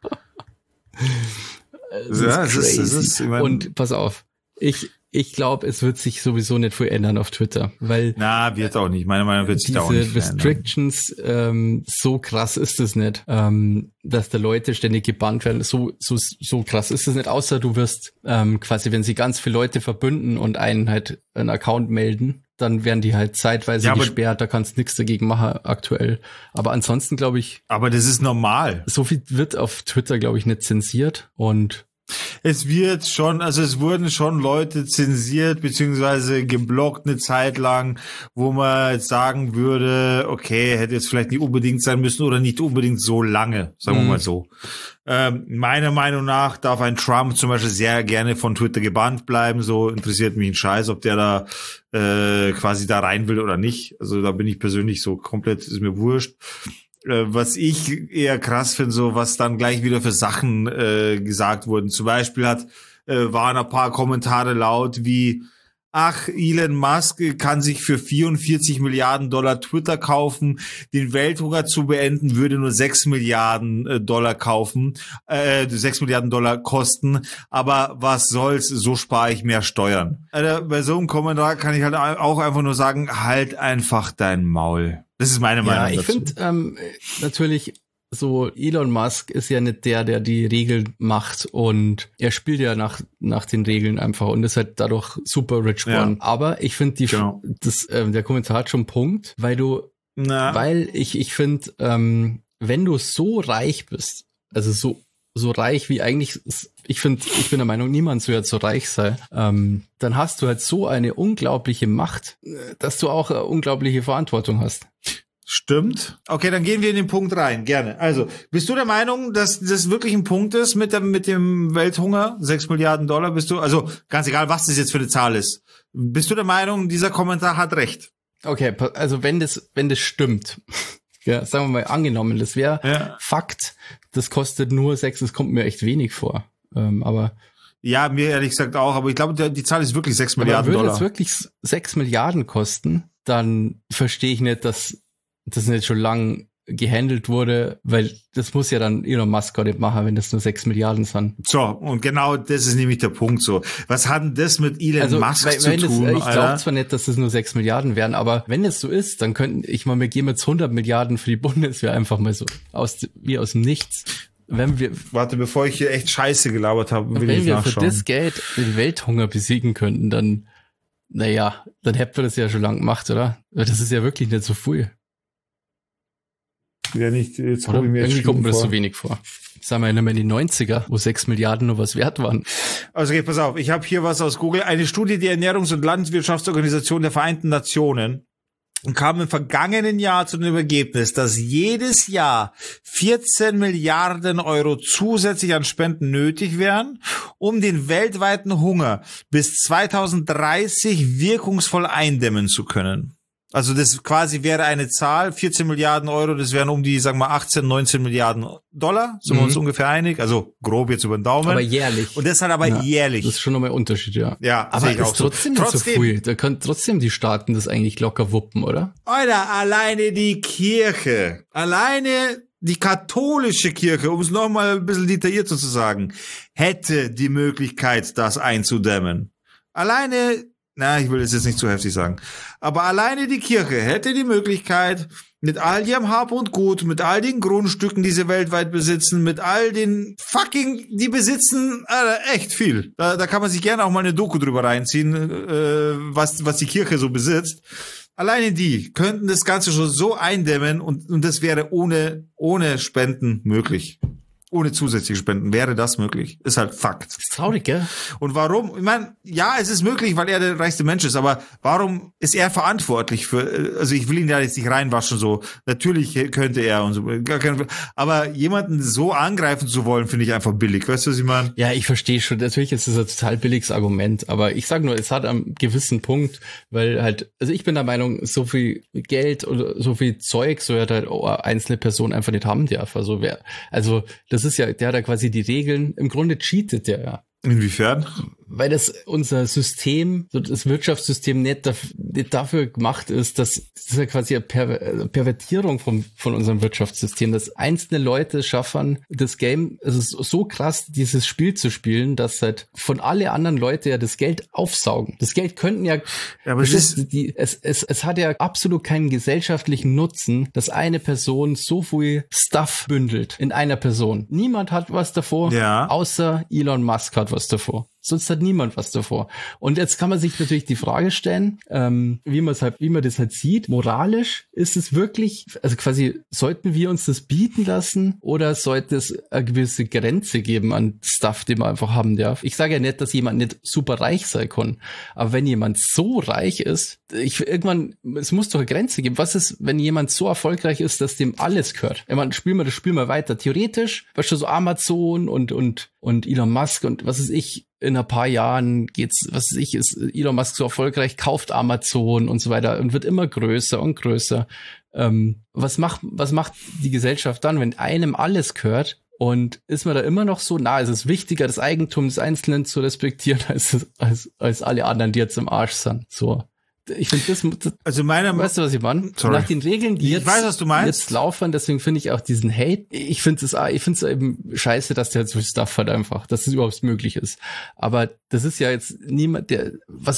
Das ist crazy. Und pass auf, ich glaube, es wird sich sowieso nicht viel ändern auf Twitter, weil wird auch nicht. Meiner Meinung nach wird sich da auch nicht diese Restrictions, so krass ist es nicht, dass da Leute ständig gebannt werden. So krass ist es nicht, außer du wirst quasi, wenn sie ganz viele Leute verbünden und einen halt einen Account melden, dann werden die halt zeitweise gesperrt, da kannst du nichts dagegen machen aktuell. Aber ansonsten glaube ich... Aber das ist normal. So viel wird auf Twitter, glaube ich, nicht zensiert und... es wurden schon Leute zensiert beziehungsweise geblockt eine Zeit lang, wo man jetzt sagen würde, okay, hätte jetzt vielleicht nicht unbedingt sein müssen oder nicht unbedingt so lange, sagen wir mal so. Meiner Meinung nach darf ein Trump zum Beispiel sehr gerne von Twitter gebannt bleiben, so interessiert mich ein Scheiß, ob der da quasi da rein will oder nicht. Also da bin ich persönlich so komplett, ist mir wurscht. Was ich eher krass finde, so was dann gleich wieder für Sachen gesagt wurden. Zum Beispiel waren ein paar Kommentare laut wie: Ach, Elon Musk kann sich für 44 Milliarden Dollar Twitter kaufen. Den Welthunger zu beenden würde nur 6 Milliarden Dollar 6 Milliarden Dollar kosten. Aber was soll's, so spare ich mehr Steuern. Alter, bei so einem Kommentar kann ich halt auch einfach nur sagen, halt einfach dein Maul. Das ist meine Meinung dazu. Ja, ich finde natürlich, so Elon Musk ist ja nicht der die Regeln macht, und er spielt ja nach den Regeln einfach und ist halt dadurch super rich geworden. Ja. Aber ich finde der Kommentar hat schon einen Punkt, weil ich finde, wenn du so reich bist, also so reich wie eigentlich, ich bin der Meinung, niemand soll jetzt so reich sei, dann hast du halt so eine unglaubliche Macht, dass du auch eine unglaubliche Verantwortung hast. Stimmt. Okay, dann gehen wir in den Punkt rein. Gerne. Also, bist du der Meinung, dass das wirklich ein Punkt ist mit dem Welthunger? 6 Milliarden Dollar bist du? Also, ganz egal, was das jetzt für eine Zahl ist. Bist du der Meinung, dieser Kommentar hat recht? Okay, also wenn das stimmt, ja, sagen wir mal angenommen, das wäre Fakt, das kostet nur 6, das kommt mir echt wenig vor. Aber ja, mir ehrlich gesagt auch, aber ich glaube, die Zahl ist wirklich 6 Milliarden Dollar. Würde es wirklich 6 Milliarden kosten, dann verstehe ich nicht, dass das nicht schon lang gehandelt wurde, weil das muss ja dann Elon Musk gar nicht machen, wenn das nur 6 Milliarden sind. So, und genau das ist nämlich der Punkt so. Was hat denn das mit Elon Musk zu tun? Ich glaube zwar nicht, dass das nur 6 Milliarden wären, aber wenn es so ist, dann wir geben jetzt 100 Milliarden für die Bundeswehr einfach mal so wie aus dem Nichts. Warte, bevor ich hier echt Scheiße gelabert habe, will ich nachschauen. Wenn wir für das Geld den Welthunger besiegen könnten, dann hätten wir das ja schon lange gemacht, oder? Das ist ja wirklich nicht so viel. Ja, nicht, jetzt komme ich mir irgendwie kommt mir das so wenig vor. Sagen wir in die 90er, wo 6 Milliarden nur was wert waren. Also okay, pass auf, ich habe hier was aus Google. Eine Studie der Ernährungs- und Landwirtschaftsorganisation der Vereinten Nationen kam im vergangenen Jahr zu dem Ergebnis, dass jedes Jahr 14 Milliarden Euro zusätzlich an Spenden nötig wären, um den weltweiten Hunger bis 2030 wirkungsvoll eindämmen zu können. Also das quasi wäre eine Zahl, 14 Milliarden Euro, das wären um die, sagen wir 18, 19 Milliarden Dollar, sind wir uns ungefähr einig, also grob jetzt über den Daumen. Aber jährlich. Und das halt aber jährlich. Das ist schon nochmal ein Unterschied, ja. Ja, aber ist trotzdem nicht so viel. Da können trotzdem die Staaten das eigentlich locker wuppen, oder? Alter, alleine die Kirche, alleine die katholische Kirche, um es nochmal ein bisschen detaillierter zu sagen, hätte die Möglichkeit, das einzudämmen. Alleine, ich will das jetzt nicht zu heftig sagen, aber alleine die Kirche hätte die Möglichkeit, mit all ihrem Hab und Gut, mit all den Grundstücken, die sie weltweit besitzen, mit all den die besitzen echt viel. Da kann man sich gerne auch mal eine Doku drüber reinziehen, was die Kirche so besitzt. Alleine die könnten das Ganze schon so eindämmen und das wäre ohne Spenden möglich. Ohne zusätzliche Spenden wäre das möglich. Ist halt Fakt. Das ist traurig, gell? Und warum? Ich meine, ja, es ist möglich, weil er der reichste Mensch ist, aber warum ist er verantwortlich für, also ich will ihn da jetzt nicht reinwaschen, so, natürlich könnte er und so, gar kein, aber jemanden so angreifen zu wollen, finde ich einfach billig. Weißt du, was ich meine? Ja, ich verstehe schon. Natürlich ist das ein total billiges Argument, aber ich sag nur, es hat einen gewissen Punkt, weil halt, also ich bin der Meinung, so viel Geld oder so viel Zeug so hat halt einzelne Person einfach nicht haben darf. Also das ist ja, der hat ja quasi die Regeln, im Grunde cheatet der ja. Inwiefern? Weil das unser System, so das Wirtschaftssystem nicht dafür gemacht ist, das ist ja quasi eine Pervertierung von unserem Wirtschaftssystem, dass einzelne Leute schaffen, das Game, es ist so krass, dieses Spiel zu spielen, dass halt von alle anderen Leute ja das Geld aufsaugen. Das Geld könnten ja aber es hat ja absolut keinen gesellschaftlichen Nutzen, dass eine Person so viel Stuff bündelt in einer Person. Niemand hat was davor, außer Elon Musk hat was davor. sonst hat niemand was davor. Und jetzt kann man sich natürlich die Frage stellen, wie man das halt sieht. Moralisch ist es wirklich, also quasi, sollten wir uns das bieten lassen oder sollte es eine gewisse Grenze geben an Stuff, den man einfach haben darf? Ich sage ja nicht, dass jemand nicht super reich sein kann, aber wenn jemand so reich ist, es muss doch eine Grenze geben. Was ist, wenn jemand so erfolgreich ist, dass dem alles gehört? Ich meine, spielen wir das Spiel mal weiter. Theoretisch, weißt du, so Amazon und Elon Musk und was weiß ich, in ein paar Jahren ist Elon Musk so erfolgreich, kauft Amazon und so weiter und wird immer größer und größer. Was macht die Gesellschaft dann, wenn einem alles gehört? Und ist man da immer noch so, ist es wichtiger, das Eigentum des Einzelnen zu respektieren, als alle anderen, die jetzt im Arsch sind? So. Ich finde weißt du, was ich meine? Nach den Regeln, die jetzt laufen, deswegen finde ich auch diesen Hate, ich finde es eben scheiße, dass der so Stuff hat einfach, dass es überhaupt möglich ist. Aber das ist ja jetzt niemand, der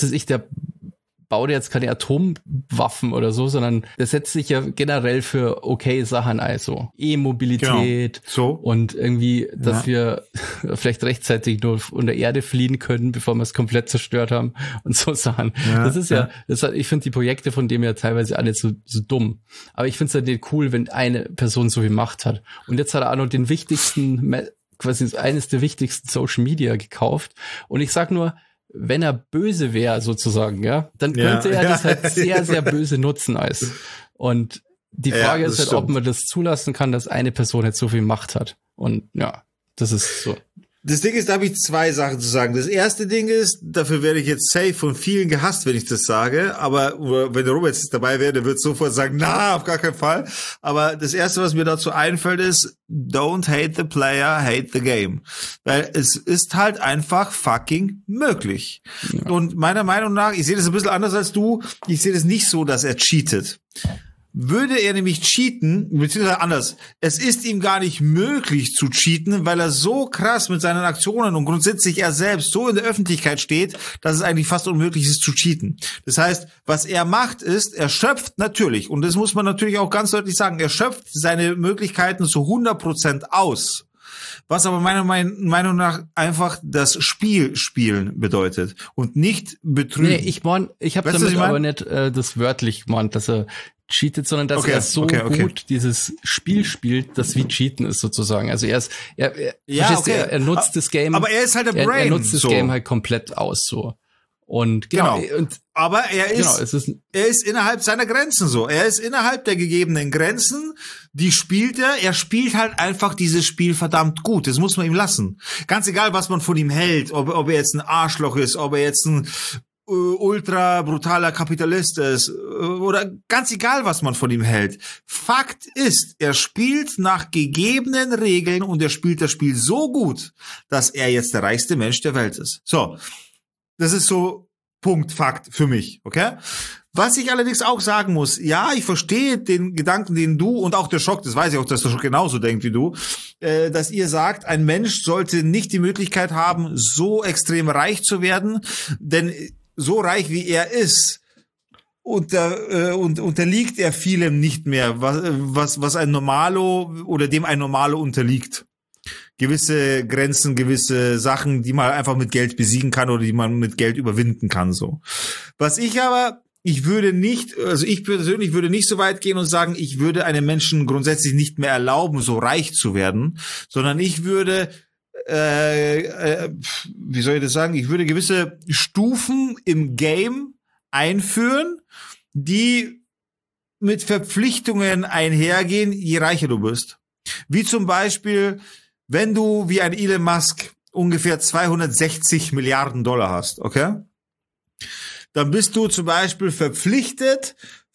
baut jetzt keine Atomwaffen oder so, sondern der setzt sich ja generell für okay Sachen ein, so E-Mobilität, genau. So. Und irgendwie, dass wir vielleicht rechtzeitig nur unter Erde fliehen können, bevor wir es komplett zerstört haben und so Sachen. Ja, das ist ich finde die Projekte von dem ja teilweise alle so dumm. Aber ich finde es halt nicht cool, wenn eine Person so viel Macht hat. Und jetzt hat er auch noch den wichtigsten, quasi eines der wichtigsten Social Media gekauft. Und ich sag nur, wenn er böse wäre, sozusagen, ja, dann könnte er das halt sehr, sehr böse nutzen als. Und die Frage ist halt, ob man das zulassen kann, dass eine Person jetzt so viel Macht hat. Und ja, das ist so. Das Ding ist, da habe ich zwei Sachen zu sagen. Das erste Ding ist, dafür werde ich jetzt safe von vielen gehasst, wenn ich das sage. Aber wenn der Robert jetzt dabei wäre, der wird sofort sagen, auf gar keinen Fall. Aber das erste, was mir dazu einfällt, ist, don't hate the player, hate the game. Weil es ist halt einfach fucking möglich. Ja. Und meiner Meinung nach, ich sehe das ein bisschen anders als du, ich sehe das nicht so, dass er cheatet. Würde er nämlich cheaten, beziehungsweise anders, es ist ihm gar nicht möglich zu cheaten, weil er so krass mit seinen Aktionen und grundsätzlich er selbst so in der Öffentlichkeit steht, dass es eigentlich fast unmöglich ist zu cheaten. Das heißt, was er macht ist, er schöpft natürlich, und das muss man natürlich auch ganz deutlich sagen, er schöpft seine Möglichkeiten zu 100% aus. Was aber meiner Meinung nach einfach das Spiel spielen bedeutet und nicht betrügen. Nee, ich habe damit aber nicht das wörtlich gemeint, dass er cheatet, sondern dass er so gut dieses Spiel spielt, dass wie Cheaten ist sozusagen. Also er nutzt das Game. Aber er ist halt der Brain. Er nutzt das Game halt komplett aus so. Und genau. Aber er ist innerhalb seiner Grenzen so. Er ist innerhalb der gegebenen Grenzen, die spielt er. Er spielt halt einfach dieses Spiel verdammt gut. Das muss man ihm lassen. Ganz egal, was man von ihm hält, ob er jetzt ein Arschloch ist, ob er jetzt ein ultra brutaler Kapitalist ist oder ganz egal, was man von ihm hält. Fakt ist, er spielt nach gegebenen Regeln und er spielt das Spiel so gut, dass er jetzt der reichste Mensch der Welt ist. So, das ist so Punkt, Fakt für mich, okay? Was ich allerdings auch sagen muss, ja, ich verstehe den Gedanken, den du und auch der Schock, das weiß ich auch, dass der Schock genauso denkt wie du, dass ihr sagt, ein Mensch sollte nicht die Möglichkeit haben, so extrem reich zu werden, denn so reich wie er ist, unterliegt er vielem nicht mehr, was ein Normalo oder dem ein Normalo unterliegt. Gewisse Grenzen, gewisse Sachen, die man einfach mit Geld besiegen kann oder die man mit Geld überwinden kann, so. Ich persönlich würde nicht so weit gehen und sagen, ich würde einem Menschen grundsätzlich nicht mehr erlauben, so reich zu werden, sondern ich würde wie soll ich das sagen? Ich würde gewisse Stufen im Game einführen, die mit Verpflichtungen einhergehen, je reicher du bist. Wie zum Beispiel, wenn du wie ein Elon Musk ungefähr 260 Milliarden Dollar hast, okay? Dann bist du zum Beispiel verpflichtet,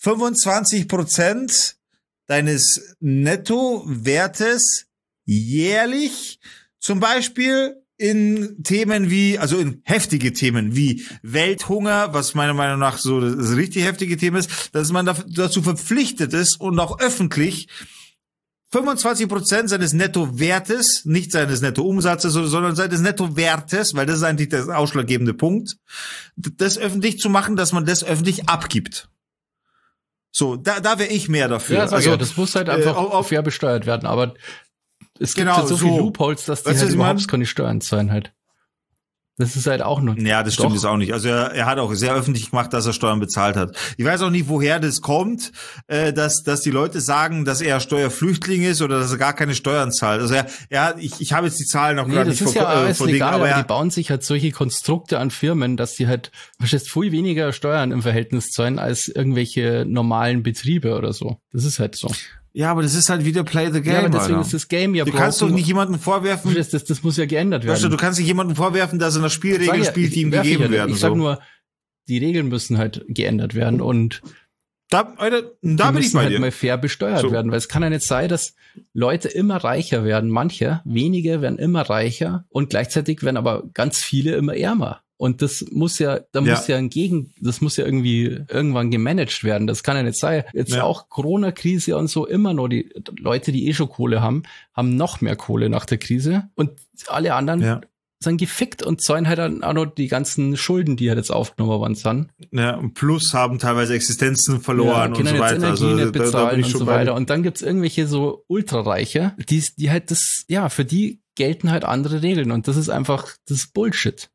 25% deines Nettowertes jährlich zum Beispiel in Themen wie, also in heftige Themen wie Welthunger, was meiner Meinung nach so das richtig heftige Thema ist, dass man dazu verpflichtet ist und auch öffentlich 25% seines Nettowertes, nicht seines Nettoumsatzes, sondern seines Nettowertes, weil das ist eigentlich der ausschlaggebende Punkt, das öffentlich zu machen, dass man das öffentlich abgibt. So, da wäre ich mehr dafür. Ja, also das muss halt einfach fair besteuert werden, aber es gibt halt so viele Loopholes, dass die halt überhaupt keine Steuern zahlen halt. Das ist halt auch nur. Ja, das stimmt jetzt auch nicht. Also er hat auch sehr öffentlich gemacht, dass er Steuern bezahlt hat. Ich weiß auch nicht, woher das kommt, dass die Leute sagen, dass er Steuerflüchtling ist oder dass er gar keine Steuern zahlt. Also ich habe jetzt die Zahlen noch gerade nicht vor Dingen, aber die bauen sich halt solche Konstrukte an Firmen, dass die halt viel weniger Steuern im Verhältnis zahlen als irgendwelche normalen Betriebe oder so. Das ist halt so. Ja, aber das ist halt wieder Play the Game. Ja, aber deswegen ist das Game ja broken. Du kannst doch nicht jemandem vorwerfen. Das muss ja geändert werden. Du kannst nicht jemandem vorwerfen, dass er nach Spielregeln spielt, die ihm gegeben werden. Ich sag nur, die Regeln müssen halt geändert werden und da bin ich bei dir. Mal fair besteuert werden, weil es kann ja nicht sein, dass Leute immer reicher werden. Wenige werden immer reicher und gleichzeitig werden aber ganz viele immer ärmer. Und das muss ja, muss ja irgendwie irgendwann gemanagt werden. Das kann ja nicht sein. Jetzt auch Corona-Krise und so, immer noch die Leute, die schon Kohle haben noch mehr Kohle nach der Krise. Und alle anderen sind gefickt und zahlen halt dann auch noch die ganzen Schulden, die halt jetzt aufgenommen worden sind. Ja, und plus haben teilweise Existenzen verloren und so weiter. Also nicht bezahlen und so weiter. Und dann gibt's irgendwelche so Ultrareiche, die halt für die gelten halt andere Regeln. Und das ist einfach, das ist Bullshit.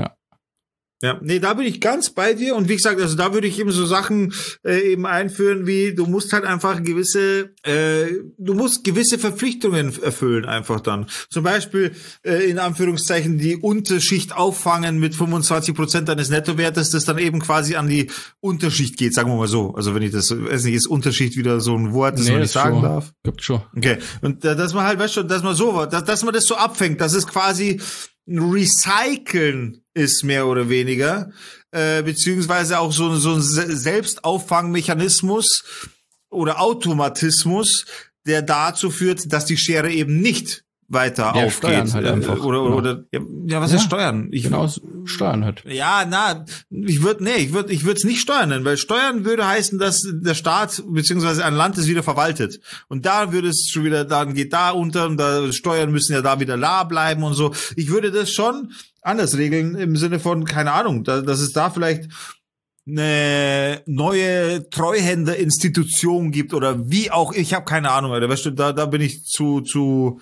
Ja, nee, da bin ich ganz bei dir und wie gesagt, also da würde ich eben so Sachen eben einführen wie, du musst halt einfach gewisse Verpflichtungen erfüllen einfach dann. Zum Beispiel in Anführungszeichen die Unterschicht auffangen mit 25% deines Nettowertes, das dann eben quasi an die Unterschicht geht, sagen wir mal so. Also wenn ich das, weiß nicht, ist Unterschicht wieder so ein Wort, das man nicht sagen darf? Gibt schon. Okay. Und dass man halt, weißt du, dass man das so abfängt, dass es quasi Recyceln ist mehr oder weniger, beziehungsweise auch so ein Selbstauffangmechanismus oder Automatismus, der dazu führt, dass die Schere eben nicht weiter aufgeht. Halt einfach. Oder was ist Steuern? Steuern halt. Ja, ich würde es nicht Steuern nennen, weil Steuern würde heißen, dass der Staat beziehungsweise ein Land es wieder verwaltet. Und da würde es schon wieder, dann geht da unter und da Steuern müssen ja da wieder la bleiben und so. Ich würde das schon anders regeln im Sinne von, keine Ahnung, dass es da vielleicht eine neue Treuhänderinstitution gibt oder wie auch, ich habe keine Ahnung, Alter. Weißt du, da bin ich zu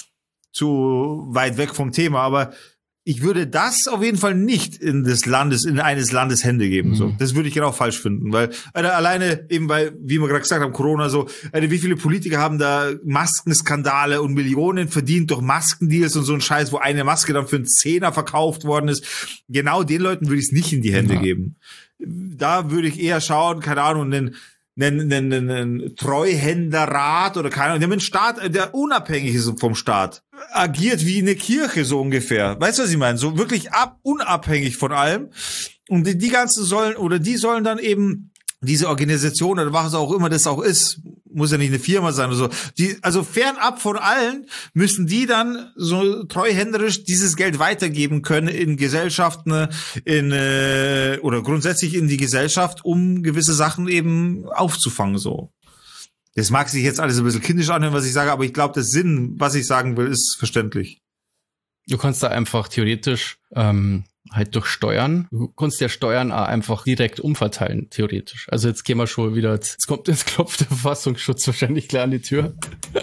weit weg vom Thema, aber ich würde das auf jeden Fall nicht in eines Landes Hände geben. So, das würde ich genau falsch finden, weil alleine eben, weil, wie wir gerade gesagt haben, Corona so, wie viele Politiker haben da Maskenskandale und Millionen verdient durch Maskendeals und so ein Scheiß, wo eine Maske dann für einen Zehner verkauft worden ist. Genau den Leuten würde ich es nicht in die Hände geben. Da würde ich eher schauen, keine Ahnung, einen Treuhänderrat oder keine Ahnung, einen Staat, der unabhängig ist vom Staat, agiert wie eine Kirche so ungefähr. Weißt du, was ich meine? So wirklich unabhängig von allem. Und die sollen dann eben diese Organisation oder was auch immer das auch ist, muss ja nicht eine Firma sein oder so, also fernab von allen müssen die dann so treuhänderisch dieses Geld weitergeben können in Gesellschaften, oder grundsätzlich in die Gesellschaft, um gewisse Sachen eben aufzufangen, so. Das mag sich jetzt alles ein bisschen kindisch anhören, was ich sage, aber ich glaube, der Sinn, was ich sagen will, ist verständlich. Du kannst da einfach theoretisch halt durch Steuern, du kannst ja Steuern einfach direkt umverteilen, theoretisch. Also jetzt gehen wir schon wieder, jetzt klopft der Verfassungsschutz wahrscheinlich klar an die Tür.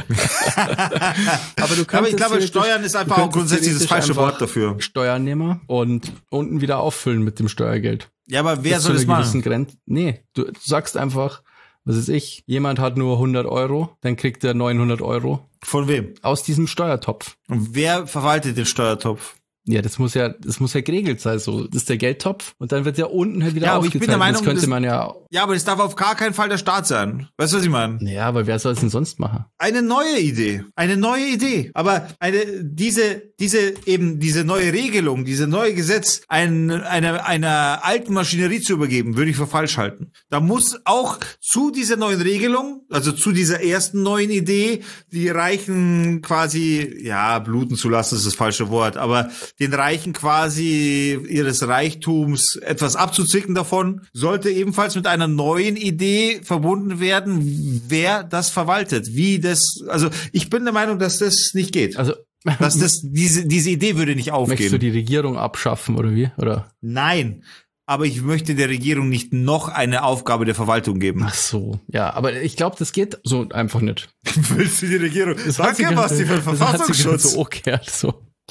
Aber ich glaube, Steuern ist einfach auch grundsätzlich das falsche Wort dafür. Steuernehmer und unten wieder auffüllen mit dem Steuergeld. Ja, aber wer soll das machen? Nee, du sagst einfach, was weiß ich, jemand hat nur 100 Euro, dann kriegt er 900 Euro. Von wem? Aus diesem Steuertopf. Und wer verwaltet den Steuertopf? Ja, das muss ja geregelt sein, so. Das ist der Geldtopf und dann wird ja unten halt wieder aufgeteilt. Ich bin der Meinung, das könnte man ja. Ja, aber das darf auf gar keinen Fall der Staat sein. Weißt du, was ich meine? Ja, aber wer soll es denn sonst machen? Eine neue Idee. Aber diese neue Regelung, diese neue Gesetz, einer alten Maschinerie zu übergeben, würde ich für falsch halten. Da muss auch zu dieser neuen Regelung, also zu dieser ersten neuen Idee, die Reichen quasi, ja, bluten zu lassen ist das falsche Wort, aber den Reichen quasi ihres Reichtums etwas abzuzwicken davon, sollte ebenfalls mit einer neuen Idee verbunden werden, wer das verwaltet, also ich bin der Meinung, dass das nicht geht. Also diese Idee würde nicht aufgehen. Möchtest du die Regierung abschaffen oder wie? Oder? Nein. Aber ich möchte der Regierung nicht noch eine Aufgabe der Verwaltung geben. Ach so, ja, aber ich glaube, das geht so einfach nicht. Willst du die Regierung? Danke, Basti, für den Verfassungsschutz. So.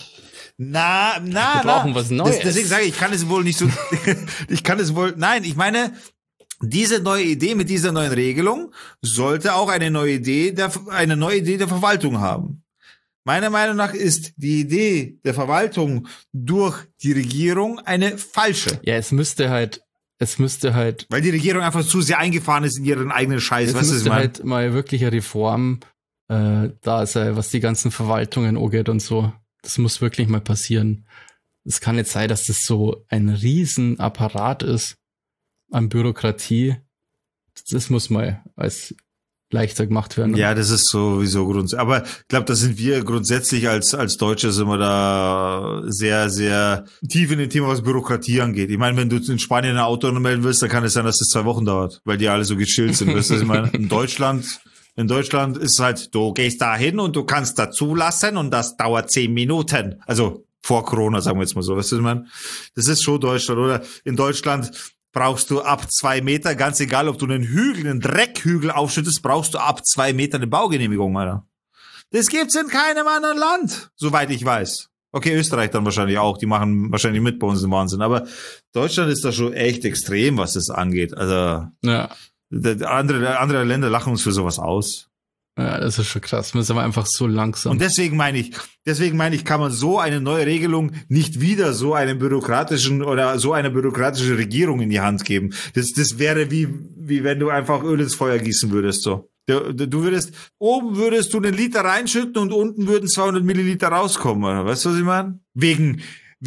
Wir brauchen was Neues. Deswegen sage ich kann es wohl nicht so, nein, ich meine, diese neue Idee mit dieser neuen Regelung sollte auch eine neue Idee der Verwaltung haben. Meiner Meinung nach ist die Idee der Verwaltung durch die Regierung eine falsche. Ja, es müsste halt. Weil die Regierung einfach zu sehr eingefahren ist in ihren eigenen Scheiß. Es müsste halt mal wirklich eine Reform da sein, was die ganzen Verwaltungen angeht und so. Das muss wirklich mal passieren. Es kann nicht sein, dass das so ein Riesenapparat ist an Bürokratie. Das muss mal als leichter gemacht werden. Ja, das ist sowieso grundsätzlich. Aber ich glaube, da sind wir grundsätzlich als Deutsche sind wir da sehr, sehr tief in dem Thema, was Bürokratie angeht. Ich meine, wenn du in Spanien ein Auto melden willst, dann kann es sein, dass das 2 Wochen dauert, weil die alle so gechillt sind. Weißt du, was ich meine? In Deutschland ist halt, du gehst da hin und du kannst da zulassen und das dauert 10 Minuten. Also vor Corona, sagen wir jetzt mal so. Weißt du, was ich meine? Das ist schon Deutschland, oder? In Deutschland brauchst du ab 2 Meter, ganz egal, ob du einen Dreckhügel aufschüttest, brauchst du ab 2 Meter eine Baugenehmigung, Alter. Das gibt's in keinem anderen Land, soweit ich weiß. Okay, Österreich dann wahrscheinlich auch, die machen wahrscheinlich mit bei uns den Wahnsinn, aber Deutschland ist da schon echt extrem, was das angeht. Also, ja. Andere Länder lachen uns für sowas aus. Ja, das ist schon krass. Wir sind aber einfach so langsam. Und deswegen meine ich, kann man so eine neue Regelung nicht wieder so eine bürokratische Regierung in die Hand geben. Das wäre wie wenn du einfach Öl ins Feuer gießen würdest, so. Oben würdest du einen Liter reinschütten und unten würden 200 Milliliter rauskommen, oder? Weißt du, was ich meine? Wegen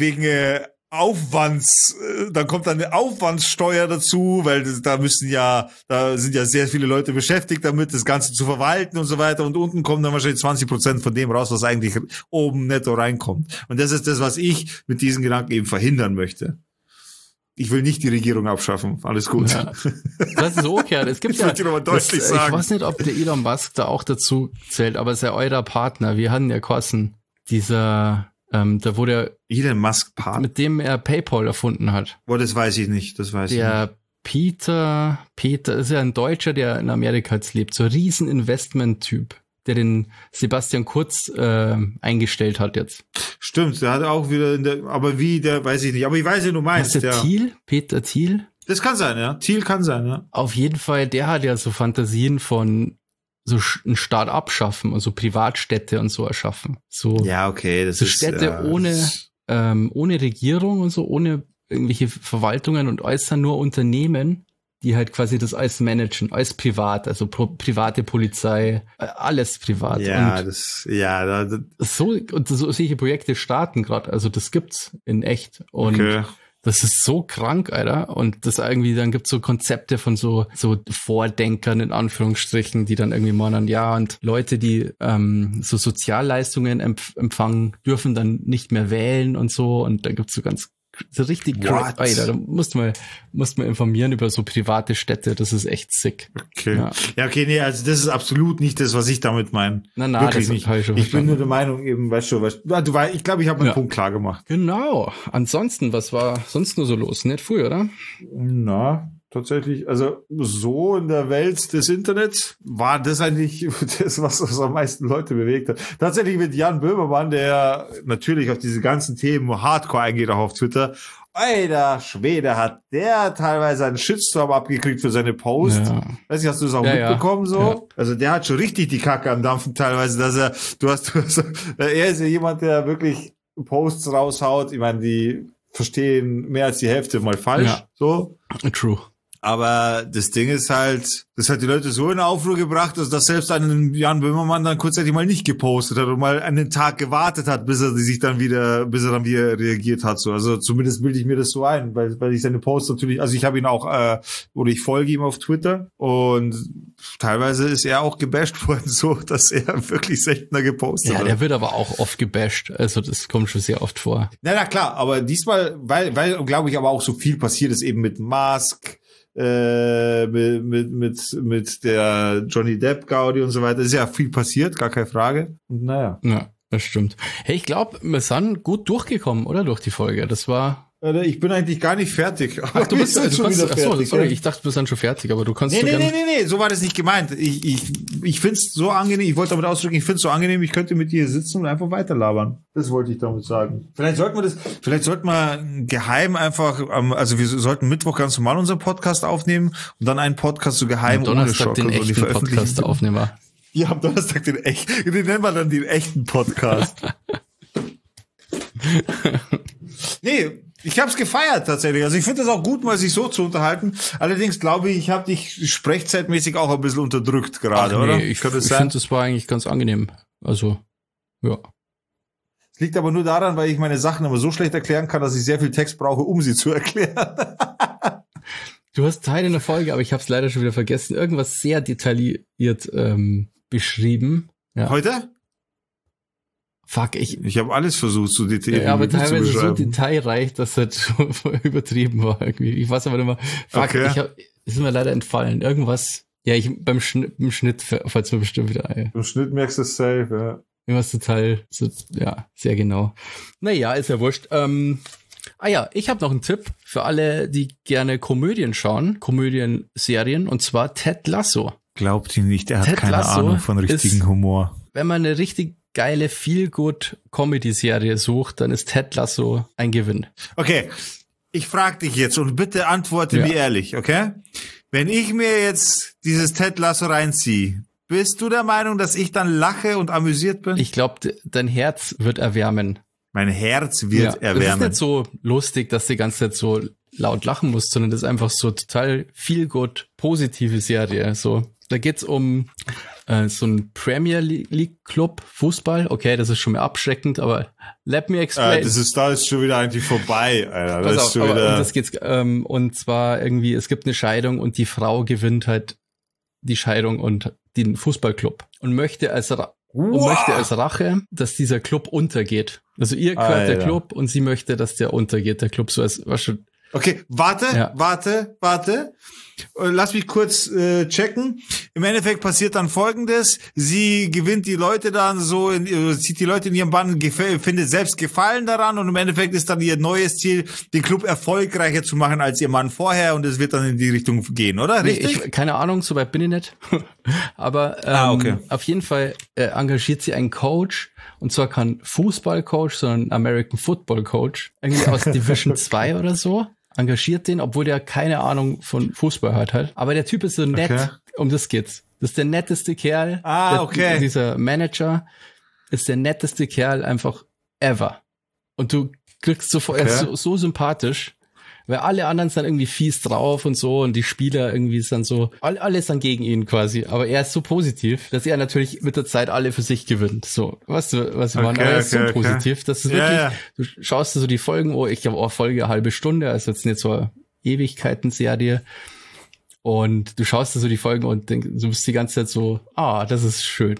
dann kommt dann eine Aufwandssteuer dazu, weil da sind ja sehr viele Leute beschäftigt damit, das Ganze zu verwalten und so weiter, und unten kommen dann wahrscheinlich 20% von dem raus, was eigentlich oben netto reinkommt. Und das ist das, was ich mit diesen Gedanken eben verhindern möchte. Ich will nicht die Regierung abschaffen. Alles gut. Ja. Das ist okay. Es gibt ja, ich weiß nicht, ob der Elon Musk da auch dazu zählt, aber es ist ja euer Partner. Wir hatten ja Kosten. Da wurde Elon Musk Partner, mit dem er PayPal erfunden hat. Boah, das weiß ich nicht. Peter ist ja ein Deutscher, der in Amerika jetzt lebt. So ein riesen Investment-Typ, der den Sebastian Kurz eingestellt hat jetzt. Stimmt, der hat auch wieder weiß ich nicht. Aber ich weiß ja, du meinst. Ist der Thiel? Peter Thiel? Das kann sein, ja. Thiel kann sein, ja. Auf jeden Fall, der hat ja so Fantasien von so einen Staat abschaffen und so Privatstädte und so erschaffen. So, ja, okay, das so ist Städte ohne Regierung und so, ohne irgendwelche Verwaltungen und alles dann nur Unternehmen, die halt quasi das alles managen, alles privat, also private Polizei, alles privat. Ja, und solche Projekte starten gerade, also das gibt's in echt. Und das ist so krank, Alter. Und das irgendwie, dann gibt's so Konzepte von so Vordenkern in Anführungsstrichen, die dann irgendwie meinen, ja, und Leute, die so Sozialleistungen empfangen, dürfen dann nicht mehr wählen und so. Und da gibt's so richtig crack, Alter. Da musst du mal informieren über so private Städte. Das ist echt sick. Okay. Ja, okay, nee, also das ist absolut nicht das, was ich damit meine. Na, wirklich das nicht. Ich schon ich bin nur der Meinung eben, weißt du, ich glaube, ich habe meinen Punkt klar gemacht. Genau. Ansonsten, was war sonst nur so los? Nicht früh, oder? Na, tatsächlich, also so in der Welt des Internets war das eigentlich das, was am meisten Leute bewegt hat. Tatsächlich mit Jan Böhmermann, der natürlich auf diese ganzen Themen Hardcore eingeht, auch auf Twitter. Alter Schwede, hat der teilweise einen Shitstorm abgekriegt für seine Posts. Ja. Weiß nicht, hast du das auch mitbekommen so? Ja. Also der hat schon richtig die Kacke am Dampfen teilweise, dass er ist ja jemand, der wirklich Posts raushaut. Ich meine, die verstehen mehr als die Hälfte mal falsch. So. True. Aber das Ding ist halt, das hat die Leute so in Aufruhr gebracht, dass selbst einen Jan Böhmermann dann kurzzeitig mal nicht gepostet hat und mal einen Tag gewartet hat, bis er dann wieder reagiert hat. So, also zumindest bilde ich mir das so ein, weil ich seine Posts natürlich, also ich habe ihn auch, ich folge ihm auf Twitter und teilweise ist er auch gebasht worden, so, dass er wirklich seltener gepostet hat. Ja, der wird aber auch oft gebasht, also das kommt schon sehr oft vor. Na klar, aber diesmal, weil glaube ich aber auch so viel passiert ist eben mit Musk, mit der Johnny Depp Gaudi und so weiter, ist ja viel passiert, gar keine Frage. Und naja. Ja, das stimmt. Hey, ich glaube, wir sind gut durchgekommen, oder? Durch die Folge. Das war Ich bin eigentlich gar nicht fertig. Ach, du bist schon wieder fertig. Sorry, ich dachte, du bist dann schon fertig, aber du kannst Nee, so war das nicht gemeint. Ich find's so angenehm, ich wollte damit ausdrücken, ich find's so angenehm, ich könnte mit dir sitzen und einfach weiterlabern. Das wollte ich damit sagen. Vielleicht sollten wir geheim einfach, also wir sollten Mittwoch ganz normal unseren Podcast aufnehmen und dann einen Podcast so geheim ohne Schock den echten Podcast aufnehmen. Ja, am Donnerstag den nennen wir dann den echten Podcast. Nee, ich hab's gefeiert tatsächlich. Also ich finde das auch gut, mal sich so zu unterhalten. Allerdings glaube ich habe dich sprechzeitmäßig auch ein bisschen unterdrückt gerade, oder? Ich finde, das war eigentlich ganz angenehm. Also, ja. Es liegt aber nur daran, weil ich meine Sachen immer so schlecht erklären kann, dass ich sehr viel Text brauche, um sie zu erklären. Du hast Teile in der Folge, aber ich habe es leider schon wieder vergessen. Irgendwas sehr detailliert beschrieben. Ja. Heute? Fuck, ich habe alles versucht, so detailliert ja, aber teilweise so detailreich, dass das schon übertrieben war irgendwie. Ich weiß aber nicht mehr. Fuck, okay. Ist mir leider entfallen. Irgendwas. Ja, beim Schnitt fällt mir bestimmt wieder ein. Beim Schnitt merkst du es safe, ja. Irgendwas total, ja, sehr genau. Naja, ist ja wurscht. Ich habe noch einen Tipp für alle, die gerne Komödien schauen, Komödien-Serien, und zwar Ted Lasso. Glaubt ihm nicht, er hat keine Ahnung von richtigen Humor. Wenn man eine richtig geile Feel-Good-Comedy-Serie sucht, dann ist Ted Lasso ein Gewinn. Okay, ich frage dich jetzt und bitte antworte mir ehrlich, okay? Wenn ich mir jetzt dieses Ted Lasso reinziehe, bist du der Meinung, dass ich dann lache und amüsiert bin? Ich glaube, dein Herz wird erwärmen. Mein Herz wird erwärmen. Das ist nicht so lustig, dass du die ganze Zeit so laut lachen musst, sondern das ist einfach so total Feel-Good, positive Serie. So, da geht's um so ein Premier League Club Fußball. Okay, das ist schon mal abschreckend, aber let me explain. Da ist schon wieder eigentlich vorbei, Alter. Das geht's, und zwar irgendwie, es gibt eine Scheidung und die Frau gewinnt halt die Scheidung und den Fußballclub und möchte als Rache, dass dieser Club untergeht. Also ihr gehört der Club und sie möchte, dass der untergeht, der Club, so als war schon. Okay, warte. Lass mich kurz checken. Im Endeffekt passiert dann Folgendes. Sie gewinnt die Leute dann so, zieht die Leute in ihrem Bann, findet selbst Gefallen daran und im Endeffekt ist dann ihr neues Ziel, den Club erfolgreicher zu machen als ihr Mann vorher und es wird dann in die Richtung gehen, oder? Richtig? Keine Ahnung, so weit bin ich nicht. Aber auf jeden Fall engagiert sie einen Coach, und zwar kein Fußballcoach, sondern American Football Coach, irgendwie aus Division 2 oder so. Engagiert den, obwohl der keine Ahnung von Fußball hat. Aber der Typ ist so nett, um das geht's. Das ist der netteste Kerl. Dieser Manager ist der netteste Kerl einfach ever. Und du kriegst sofort, er ist so sympathisch, weil alle anderen sind irgendwie fies drauf und so und die Spieler irgendwie sind so, alles dann gegen ihn quasi. Aber er ist so positiv, dass er natürlich mit der Zeit alle für sich gewinnt. So, weißt du, was ich meine? Aber er ist so positiv, dass es wirklich, du schaust dir so die Folgen, ich glaube, Folge eine halbe Stunde, also jetzt nicht so eine Ewigkeiten-Serie. Und du schaust dir so die Folgen und denkst, du bist die ganze Zeit so, das ist schön.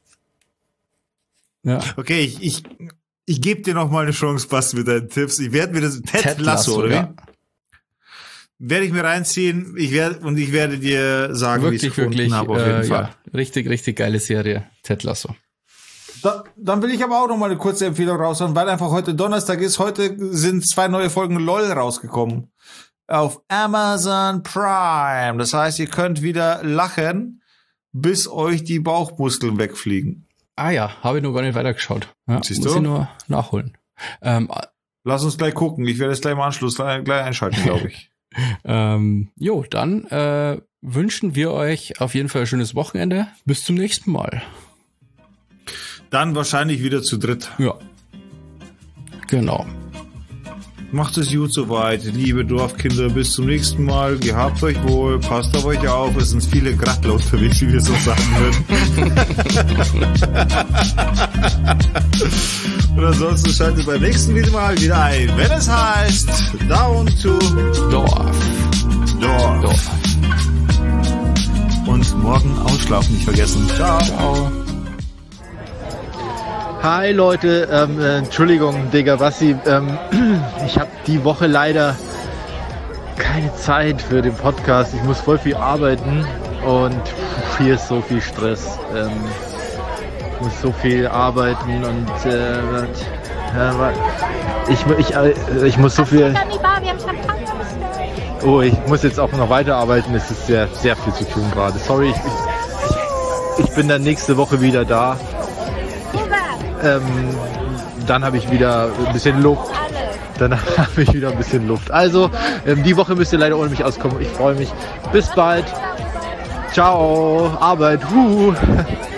Ja. Okay, ich gebe dir noch mal eine Chance, Basti, mit deinen Tipps. Ich werde mir das Ted Lasso, oder wie? Werde ich mir reinziehen. Ich werde dir sagen, wie ich es gefunden habe, auf jeden Fall. Ja, richtig geile Serie, Ted Lasso. Dann will ich aber auch noch mal eine kurze Empfehlung raushauen, weil einfach heute Donnerstag ist. Heute sind 2 neue Folgen LOL rausgekommen. Auf Amazon Prime. Das heißt, ihr könnt wieder lachen, bis euch die Bauchmuskeln wegfliegen. Habe ich noch gar nicht weitergeschaut. Ja, siehst muss du? Ich nur nachholen. Lass uns gleich gucken. Ich werde es gleich im Anschluss gleich einschalten, glaube ich. Dann wünschen wir euch auf jeden Fall ein schönes Wochenende. Bis zum nächsten Mal. Dann wahrscheinlich wieder zu dritt. Ja. Genau. Macht es gut soweit, liebe Dorfkinder. Bis zum nächsten Mal. Gehabt euch wohl. Passt auf euch auf. Es sind viele Grattler unterwegs, wie wir so sagen würden. Und ansonsten schaltet beim nächsten Video mal wieder ein, wenn es heißt Down to Dorf. Und morgen ausschlafen nicht vergessen. Ciao. Hi Leute, Entschuldigung, Digga, Basti, ich habe die Woche leider keine Zeit für den Podcast. Ich muss voll viel arbeiten und hier ist so viel Stress. ich muss so viel arbeiten und ich muss so viel. Oh, ich muss jetzt auch noch weiterarbeiten. Es ist sehr, sehr viel zu tun gerade. Sorry, ich bin dann nächste Woche wieder da. Dann habe ich wieder ein bisschen Luft. Also, die Woche müsst ihr leider ohne mich auskommen. Ich freue mich. Bis bald. Ciao. Arbeit.